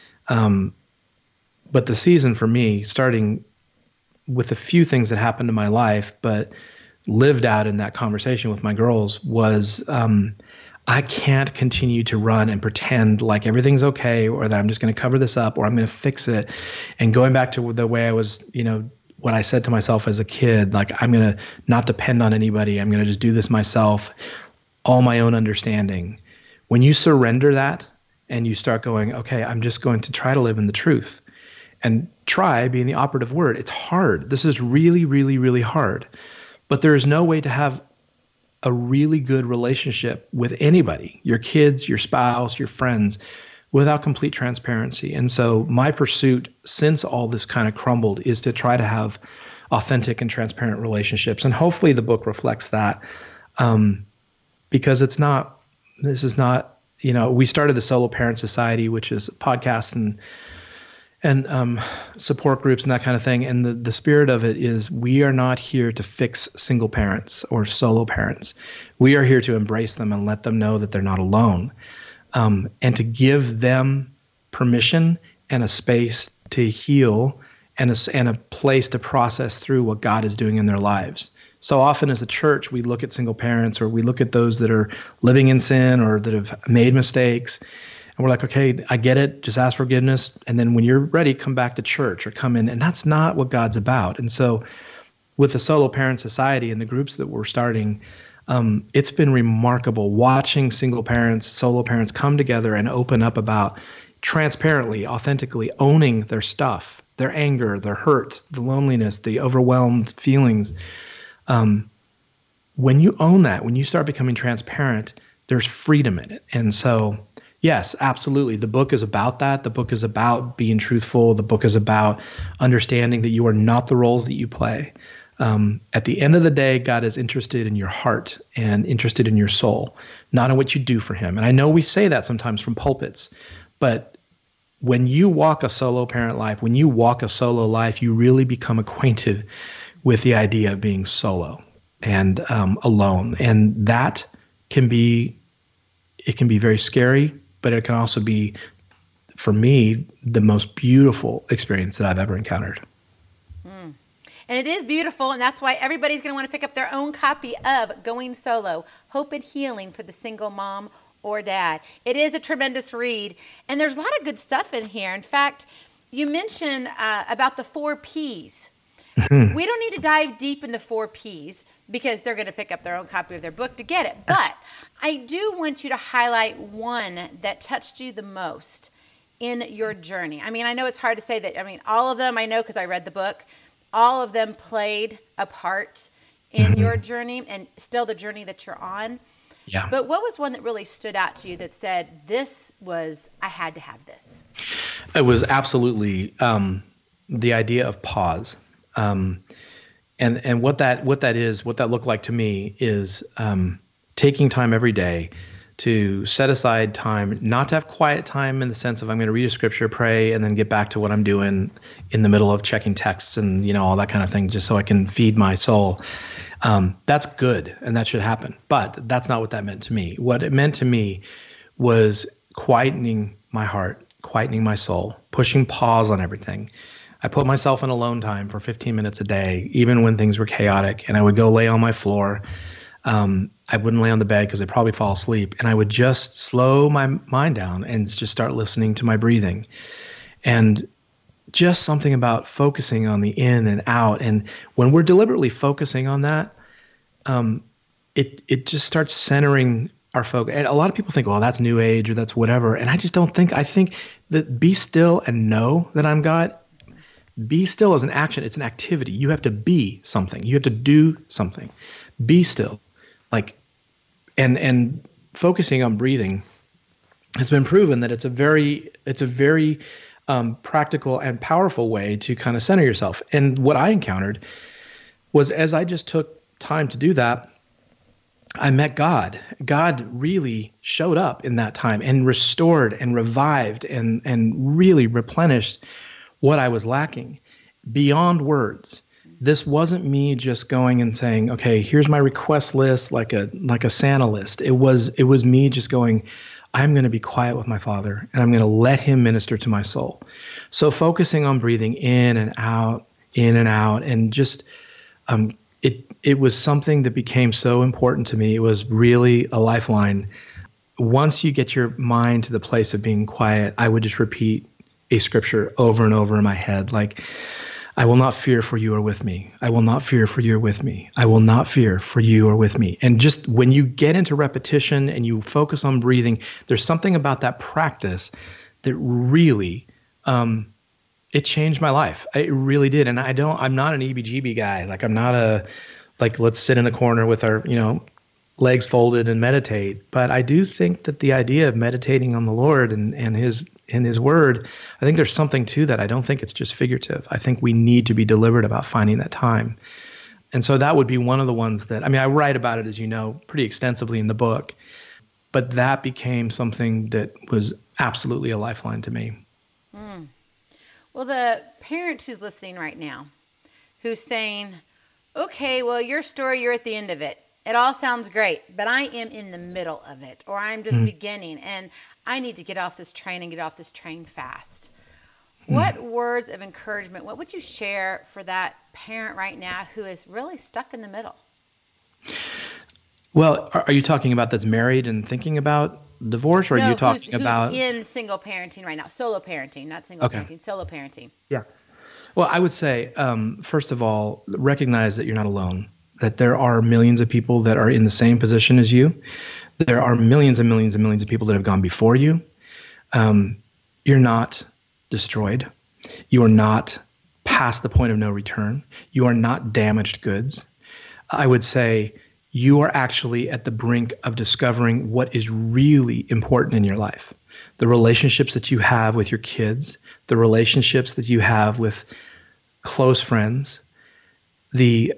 But the season for me, starting with a few things that happened in my life, but lived out in that conversation with my girls was, I can't continue to run and pretend like everything's okay, or that I'm just going to cover this up, or I'm going to fix it. And going back to the way I was, what I said to myself as a kid, like, I'm going to not depend on anybody. I'm going to just do this myself, all my own understanding. When you surrender that and you start going, okay, I'm just going to try to live in the truth, and try being the operative word. It's hard. This is really, really, really hard. But there is no way to have a really good relationship with anybody, your kids, your spouse, your friends, without complete transparency. And so my pursuit since all this kind of crumbled is to try to have authentic and transparent relationships. And hopefully the book reflects that, because this is not, we started the Solo Parent Society, which is podcasts and support groups and that kind of thing. And the spirit of it is we are not here to fix single parents or solo parents. We are here to embrace them and let them know that they're not alone, and to give them permission and a space to heal and a place to process through what God is doing in their lives. So often as a church, we look at single parents, or we look at those that are living in sin or that have made mistakes. And we're like, okay, I get it. Just ask forgiveness. And then when you're ready, come back to church or come in. And that's not what God's about. And so with the Solo Parent Society and the groups that we're starting, it's been remarkable watching single parents, solo parents come together and open up about transparently, authentically owning their stuff, their anger, their hurt, the loneliness, the overwhelmed feelings. When you own that, when you start becoming transparent, there's freedom in it. And so yes, absolutely. The book is about that. The book is about being truthful. The book is about understanding that you are not the roles that you play. At the end of the day, God is interested in your heart and interested in your soul, not in what you do for him. And I know we say that sometimes from pulpits, but when you walk a solo parent life, when you walk a solo life, you really become acquainted with the idea of being solo and alone. And that can be very scary, but it can also be, for me, the most beautiful experience that I've ever encountered. And it is beautiful, and that's why everybody's going to want to pick up their own copy of Going Solo, Hope and Healing for the Single Mom or Dad. It is a tremendous read, and there's a lot of good stuff in here. In fact, you mentioned about the 4 Ps. Mm-hmm. We don't need to dive deep in the 4 Ps because they're going to pick up their own copy of their book to get it. But I do want you to highlight one that touched you the most in your journey. I mean, I know it's hard to say that. I mean, all of them I know because I read the book. All of them played a part in your journey and still the journey that you're on. Yeah. But what was one that really stood out to you that said, I had to have this? It was absolutely the idea of pause. And what that looked like to me is taking time every day to set aside time, not to have quiet time in the sense of I'm going to read a scripture, pray, and then get back to what I'm doing in the middle of checking texts and, all that kind of thing, just so I can feed my soul. That's good, and that should happen. But that's not what that meant to me. What it meant to me was quietening my heart, quietening my soul, pushing pause on everything. I put myself in alone time for 15 minutes a day, even when things were chaotic, and I would go lay on my floor. I wouldn't lay on the bed because I'd probably fall asleep, and I would just slow my mind down and just start listening to my breathing. And just something about focusing on the in and out. And when we're deliberately focusing on that, it just starts centering our focus. And a lot of people think, well, that's new age or that's whatever. And I just don't think, I think that be still and know that I'm God. Be still is an action. It's an activity. You have to be something. You have to do something. Be still. And focusing on breathing has been proven that it's a very practical and powerful way to kind of center yourself. And what I encountered was, as I just took time to do that, I met God. God really showed up in that time and restored and revived and really replenished what I was lacking beyond words. This wasn't me just going and saying, okay, here's my request list, like a Santa list. It was me just going, I'm going to be quiet with my Father, and I'm going to let him minister to my soul. So focusing on breathing in and out, and just it was something that became so important to me. It was really a lifeline. Once you get your mind to the place of being quiet, I would just repeat a scripture over and over in my head, like, I will not fear, for you are with me. I will not fear, for you are with me. I will not fear, for you are with me. And just when you get into repetition and you focus on breathing, there's something about that practice that really, it changed my life. It really did. And I'm not an EBGB guy. I'm not let's sit in a corner with our, legs folded and meditate. But I do think that the idea of meditating on the Lord and his word, I think there's something to that. I don't think it's just figurative. I think we need to be deliberate about finding that time. And so that would be one of the ones that, I write about it, as you know, pretty extensively in the book, but that became something that was absolutely a lifeline to me. Well, the parent who's listening right now, who's saying, okay, well, your story, you're at the end of it. It all sounds great, but I am in the middle of it, or I'm just beginning, and I need to get off this train and get off this train fast. What words of encouragement, what would you share for that parent right now who is really stuck in the middle? Well, are you talking about that's married and thinking about divorce, or are you talking about who's in single parenting right now? Solo parenting, not single parenting, solo parenting. Yeah. Well, I would say, first of all, recognize that you're not alone, that there are millions of people that are in the same position as you. There are millions and millions and millions of people that have gone before you. You're not destroyed. You are not past the point of no return. You are not damaged goods. I would say you are actually at the brink of discovering what is really important in your life. The relationships that you have with your kids, the relationships that you have with close friends, the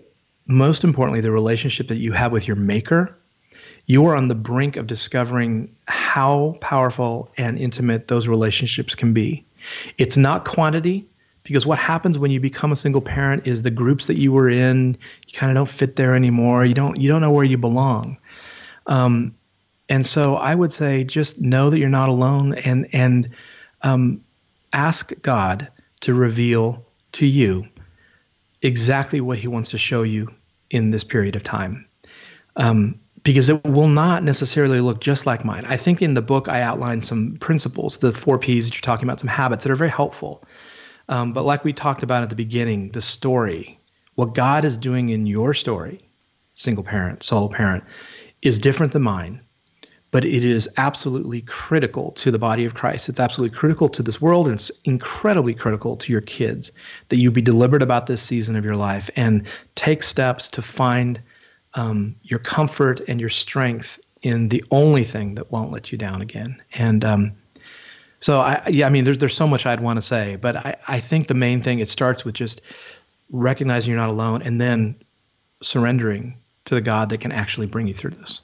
most importantly, the relationship that you have with your maker, you are on the brink of discovering how powerful and intimate those relationships can be. It's not quantity, because what happens when you become a single parent is the groups that you were in, you kind of don't fit there anymore. You don't know where you belong. And so I would say just know that you're not alone, and ask God to reveal to you exactly what he wants to show you in this period of time. Because it will not necessarily look just like mine. I think in the book I outlined some principles, the 4 Ps that you're talking about, some habits that are very helpful. But like we talked about at the beginning, the story, what God is doing in your story, single parent, solo parent, is different than mine. But it is absolutely critical to the body of Christ. It's absolutely critical to this world, and it's incredibly critical to your kids that you be deliberate about this season of your life and take steps to find your comfort and your strength in the only thing that won't let you down again. And there's so much I'd want to say, but I think the main thing, it starts with just recognizing you're not alone and then surrendering to the God that can actually bring you through this.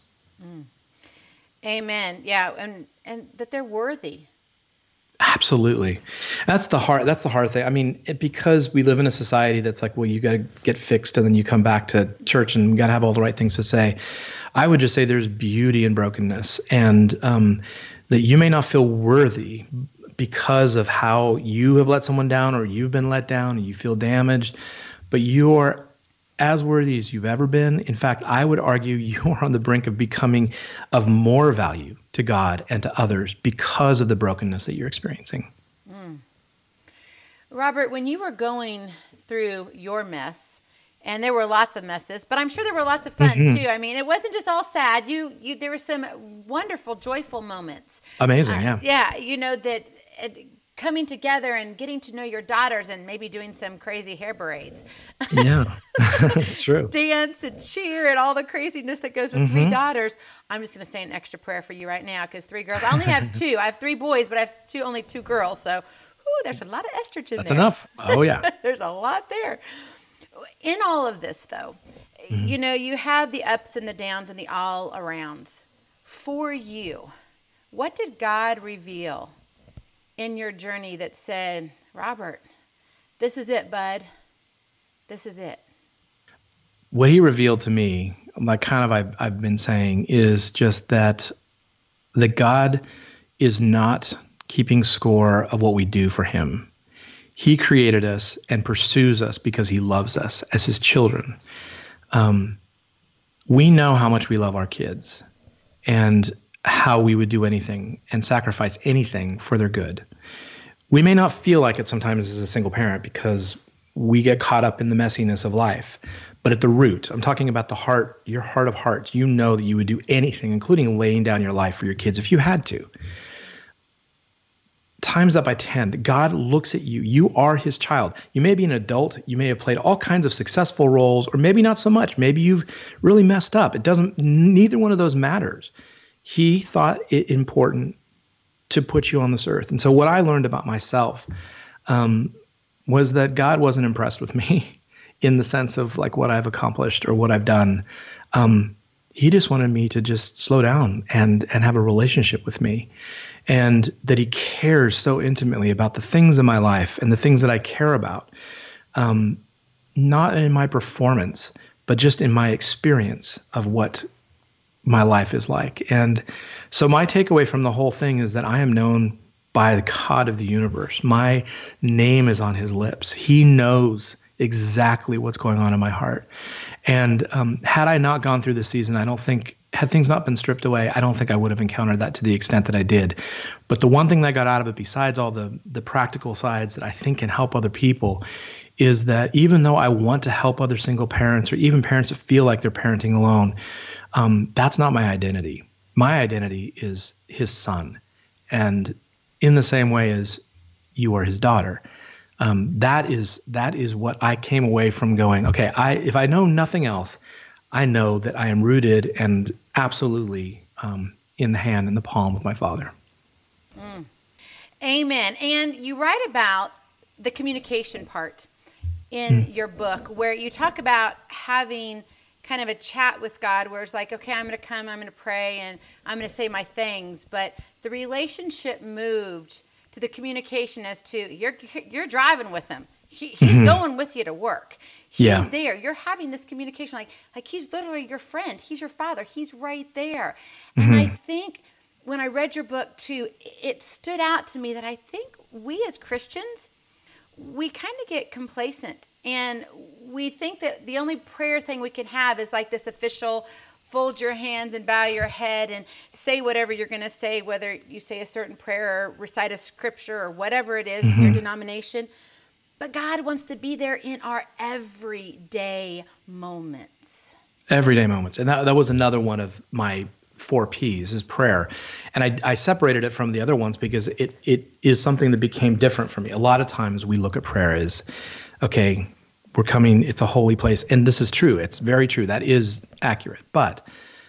Amen. Yeah, and that they're worthy. Absolutely. That's the hard thing. I mean, because we live in a society that's like, well, you got to get fixed and then you come back to church and you got to have all the right things to say. I would just say there's beauty in brokenness, and that you may not feel worthy because of how you have let someone down or you've been let down and you feel damaged, but you are as worthy as you've ever been. In fact, I would argue you are on the brink of becoming of more value to God and to others because of the brokenness that you're experiencing. Robert, when you were going through your mess, and there were lots of messes, but I'm sure there were lots of fun too. I mean, it wasn't just all sad. There were some wonderful, joyful moments. Amazing, yeah. Yeah, that coming together and getting to know your daughters and maybe doing some crazy hair braids. Yeah, that's true. Dance and cheer and all the craziness that goes with 3 daughters. I'm just going to say an extra prayer for you right now because 3 girls. I only have 2. I have 3 boys, but I have only 2 girls. So there's a lot of estrogen there. That's enough. Oh, yeah. There's a lot there. In all of this, though, you have the ups and the downs and the all arounds. For you, what did God reveal in your journey that said, Robert, this is it, bud. This is it? What he revealed to me, like I've been saying, is just that God is not keeping score of what we do for him. He created us and pursues us because he loves us as his children. We know how much we love our kids and how we would do anything and sacrifice anything for their good. We may not feel like it sometimes as a single parent because we get caught up in the messiness of life. But at the root, I'm talking about the heart, your heart of hearts. You know that you would do anything, including laying down your life for your kids if you had to. Times that by 10, God looks at you. You are his child. You may be an adult. You may have played all kinds of successful roles, or maybe not so much. Maybe you've really messed up. Neither one of those matters. He thought it important to put you on this earth. And so what I learned about myself was that God wasn't impressed with me in the sense of like what I've accomplished or what I've done. He just wanted me to just slow down and have a relationship with me. And that he cares so intimately about the things in my life and the things that I care about, not in my performance, but just in my experience of what my life is like. And so my takeaway from the whole thing is that I am known by the God of the universe. My name is on his lips. He knows exactly what's going on in my heart. And had I not gone through this season, had things not been stripped away, I don't think I would have encountered that to the extent that I did. But the one thing that I got out of it, besides all the practical sides that I think can help other people, is that even though I want to help other single parents or even parents that feel like they're parenting alone, that's not my identity. My identity is his son. And in the same way as you are his daughter, that is what I came away from going, okay, if I know nothing else, I know that I am rooted and absolutely in the hand and the palm of my Father. Amen. And you write about the communication part in your book where you talk about having kind of a chat with God where it's like, okay, I'm going to come, I'm going to pray, and I'm going to say my things. But the relationship moved to the communication as to you're driving with him. He's going with you to work. He's there. You're having this communication like he's literally your friend. He's your father. He's right there. And I think when I read your book too, it stood out to me that I think we as Christians, we kind of get complacent, and we think that the only prayer thing we can have is like this official fold your hands and bow your head and say whatever you're going to say, whether you say a certain prayer or recite a scripture or whatever it is with your denomination. But God wants to be there in our everyday moments. Everyday moments. And that was another one of my 4 Ps is prayer. And I separated it from the other ones because it is something that became different for me. A lot of times we look at prayer as, okay, we're coming, it's a holy place. And this is true. It's very true. That is accurate. But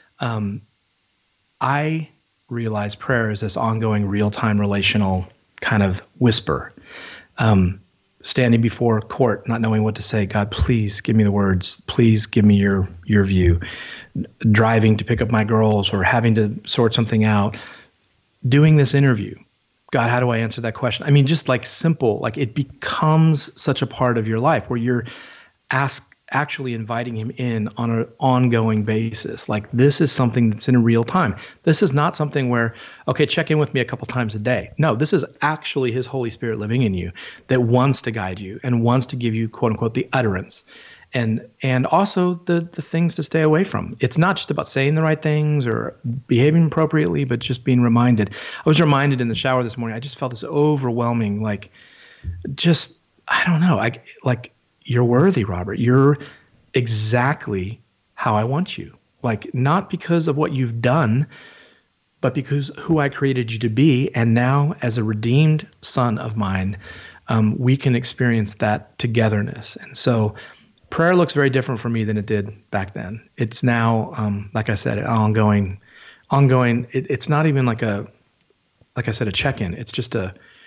I realize prayer is this ongoing real-time relational kind of whisper. Standing before court, not knowing what to say. God, please give me the words. Please give me your view. Driving to pick up my girls or having to sort something out. Doing this interview. God, how do I answer that question? I mean, just like simple, like it becomes such a part of your life where you're actually inviting him in on an ongoing basis. Like this is something that's in real time. This is not something where, okay, check in with me a couple times a day. No, this is actually his Holy Spirit living in you that wants to guide you and wants to give you, quote unquote, the utterance and also the things to stay away from. It's not just about saying the right things or behaving appropriately, but just being reminded. I was reminded in the shower this morning, I just felt this overwhelming, like, just, I don't know, you're worthy, Robert. You're exactly how I want you. Like, not because of what you've done, but because who I created you to be. And now, as a redeemed son of mine, we can experience that togetherness. And so prayer looks very different for me than it did back then. It's now, like I said, ongoing. It's not even like I said, a check-in. It's just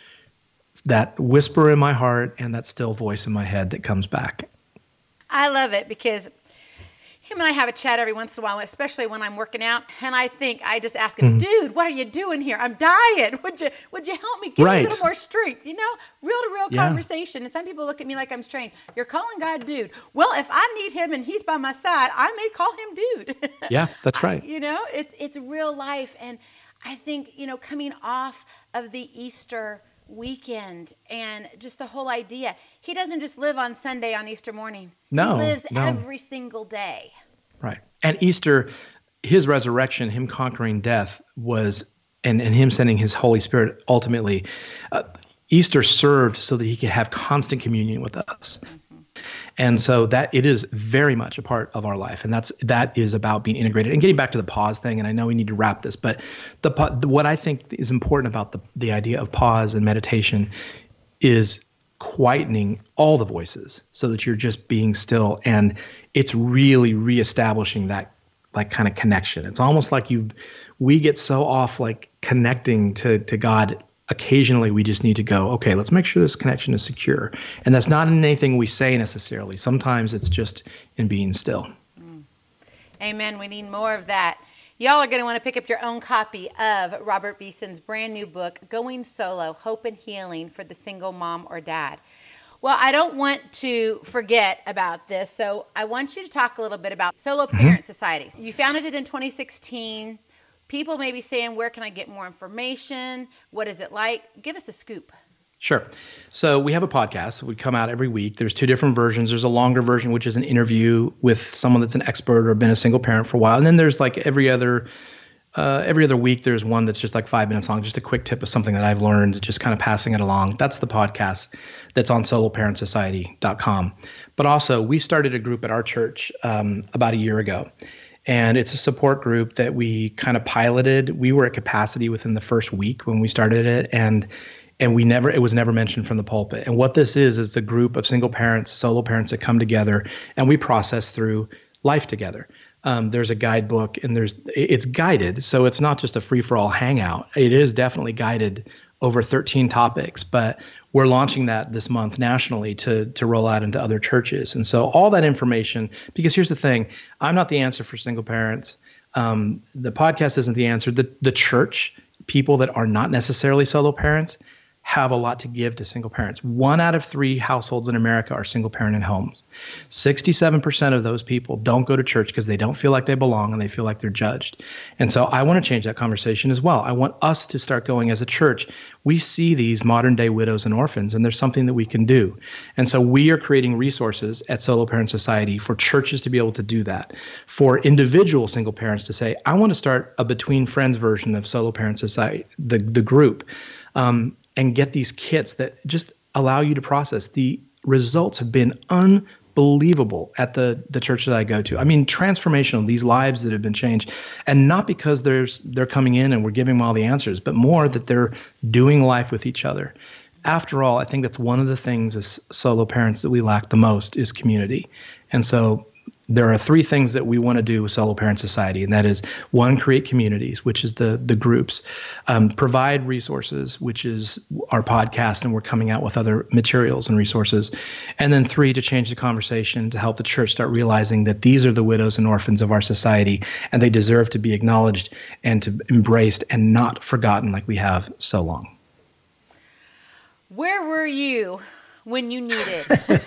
that whisper in my heart and that still voice in my head that comes back. I love it because him and I have a chat every once in a while, especially when I'm working out. And I just ask him, dude, what are you doing here? I'm dying. Would you help me? Give me a little more strength, real to real conversation. And some people look at me like I'm strange. You're calling God dude. Well, if I need him and he's by my side, I may call him dude. Yeah, that's right. It's real life. And I think, coming off of the Easter weekend and just the whole idea, he doesn't just live on Sunday on Easter morning. No, he lives every single day. Right. And Easter, his resurrection, him conquering death was, and him sending his Holy Spirit ultimately, Easter served so that he could have constant communion with us. And so that it is very much a part of our life. And that is about being integrated. And getting back to the pause thing, and I know we need to wrap this, but what I think is important about the idea of pause and meditation is quietening all the voices so that you're just being still. And it's really reestablishing that like kind of connection. It's almost like we get so off like connecting to God. Occasionally, we just need to go, okay, let's make sure this connection is secure. And that's not in anything we say necessarily. Sometimes it's just in being still. Amen. We need more of that. Y'all are going to want to pick up your own copy of Robert Beeson's brand new book, Going Solo, Hope and Healing for the Single Mom or Dad. Well, I don't want to forget about this, so I want you to talk a little bit about Solo Parent Society. You founded it in 2016. People may be saying, where can I get more information? What is it like? Give us a scoop. Sure. So we have a podcast. We come out every week. There's 2 different versions. There's a longer version, which is an interview with someone that's an expert or been a single parent for a while. And then there's like every other week, there's one that's just like 5 minutes long, just a quick tip of something that I've learned, just kind of passing it along. That's the podcast that's on soloparentsociety.com. But also, we started a group at our church about a year ago. And it's a support group that we kind of piloted. We were at capacity within the first week when we started it, and it was never mentioned from the pulpit. And what this is a group of single parents, solo parents that come together, and we process through life together. There's a guidebook, and it's guided, so it's not just a free-for-all hangout. It is definitely guided over 13 topics, but we're launching that this month nationally to roll out into other churches. And so all that information, because here's the thing, I'm not the answer for single parents. The podcast isn't the answer. The church, people that are not necessarily solo parents, have a lot to give to single parents. 1 out of 3 households in America are single parented homes. 67% of those people don't go to church because they don't feel like they belong and they feel like they're judged. And so I want to change that conversation as well. I want us to start going as a church. We see these modern day widows and orphans, and there's something that we can do. And so we are creating resources at Solo Parent Society for churches to be able to do that, for individual single parents to say, I want to start a Between Friends version of Solo Parent Society, the group. And get these kits that just allow you to process. The results have been unbelievable at the church that I go to. I mean, transformational, these lives that have been changed. And not because they're coming in and we're giving them all the answers, but more that they're doing life with each other. After all, I think that's one of the things as solo parents that we lack the most is community. And so there are 3 things that we want to do with Solo Parent Society, and that is 1, create communities, which is the groups, provide resources, which is our podcast, and we're coming out with other materials and resources, and then 3, to change the conversation, to help the church start realizing that these are the widows and orphans of our society, and they deserve to be acknowledged and to embraced and not forgotten like we have so long. Where were you when you needed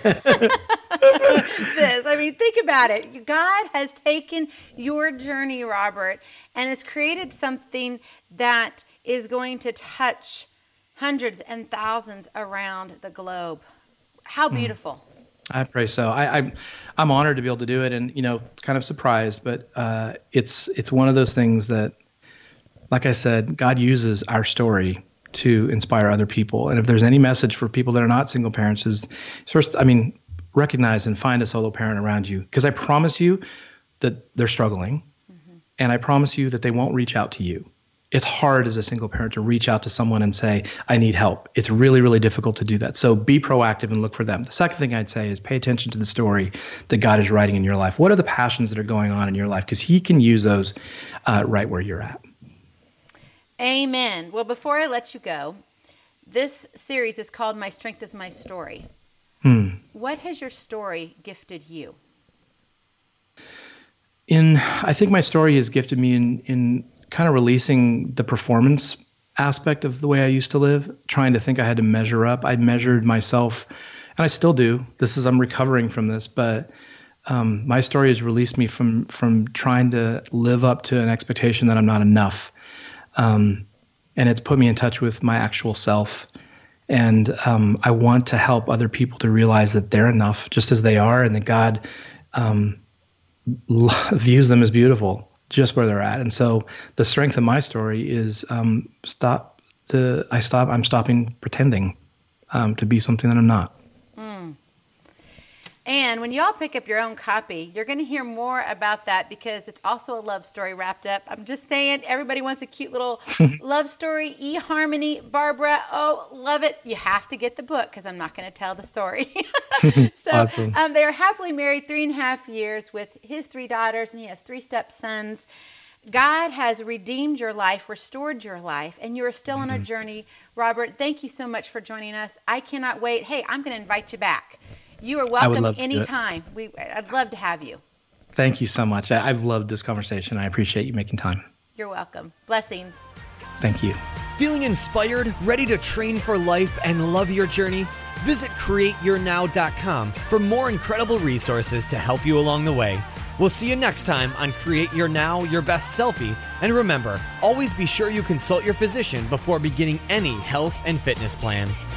this? I mean, think about it. God has taken your journey, Robert, and has created something that is going to touch hundreds and thousands around the globe. How beautiful. I pray so. I'm honored to be able to do it, and kind of surprised, but it's one of those things that, like I said, God uses our story to inspire other people. And if there's any message for people that are not single parents, is first, recognize and find a solo parent around you, because I promise you that they're struggling, and I promise you that they won't reach out to you. It's hard as a single parent to reach out to someone and say, I need help. It's really, really difficult to do that. So be proactive and look for them. The second thing I'd say is pay attention to the story that God is writing in your life. What are the passions that are going on in your life? Because He can use those right where you're at. Amen. Well, before I let you go, this series is called My Strength is My Story. What has your story gifted you? I think my story has gifted me in kind of releasing the performance aspect of the way I used to live, trying to think I had to measure up. I measured myself, and I still do. I'm recovering from this, but my story has released me from trying to live up to an expectation that I'm not enough. And it's put me in touch with my actual self. And I want to help other people to realize that they're enough just as they are, and that God views them as beautiful just where they're at. And so the strength of my story is I'm stopping pretending to be something that I'm not. And when y'all pick up your own copy, you're going to hear more about that, because it's also a love story wrapped up. I'm just saying, everybody wants a cute little love story. eHarmony, Barbara, love it. You have to get the book, because I'm not going to tell the story. So awesome. They are happily married 3.5 years with his 3 daughters, and he has 3 stepsons. God has redeemed your life, restored your life, and you're still on a journey. Robert, thank you so much for joining us. I cannot wait. Hey, I'm going to invite you back. You are welcome anytime. I'd love to have you. Thank you so much. I've loved this conversation. I appreciate you making time. You're welcome. Blessings. Thank you. Feeling inspired, ready to train for life and love your journey? Visit CreateYourNow.com for more incredible resources to help you along the way. We'll see you next time on Create Your Now, Your Best Selfie. And remember, always be sure you consult your physician before beginning any health and fitness plan.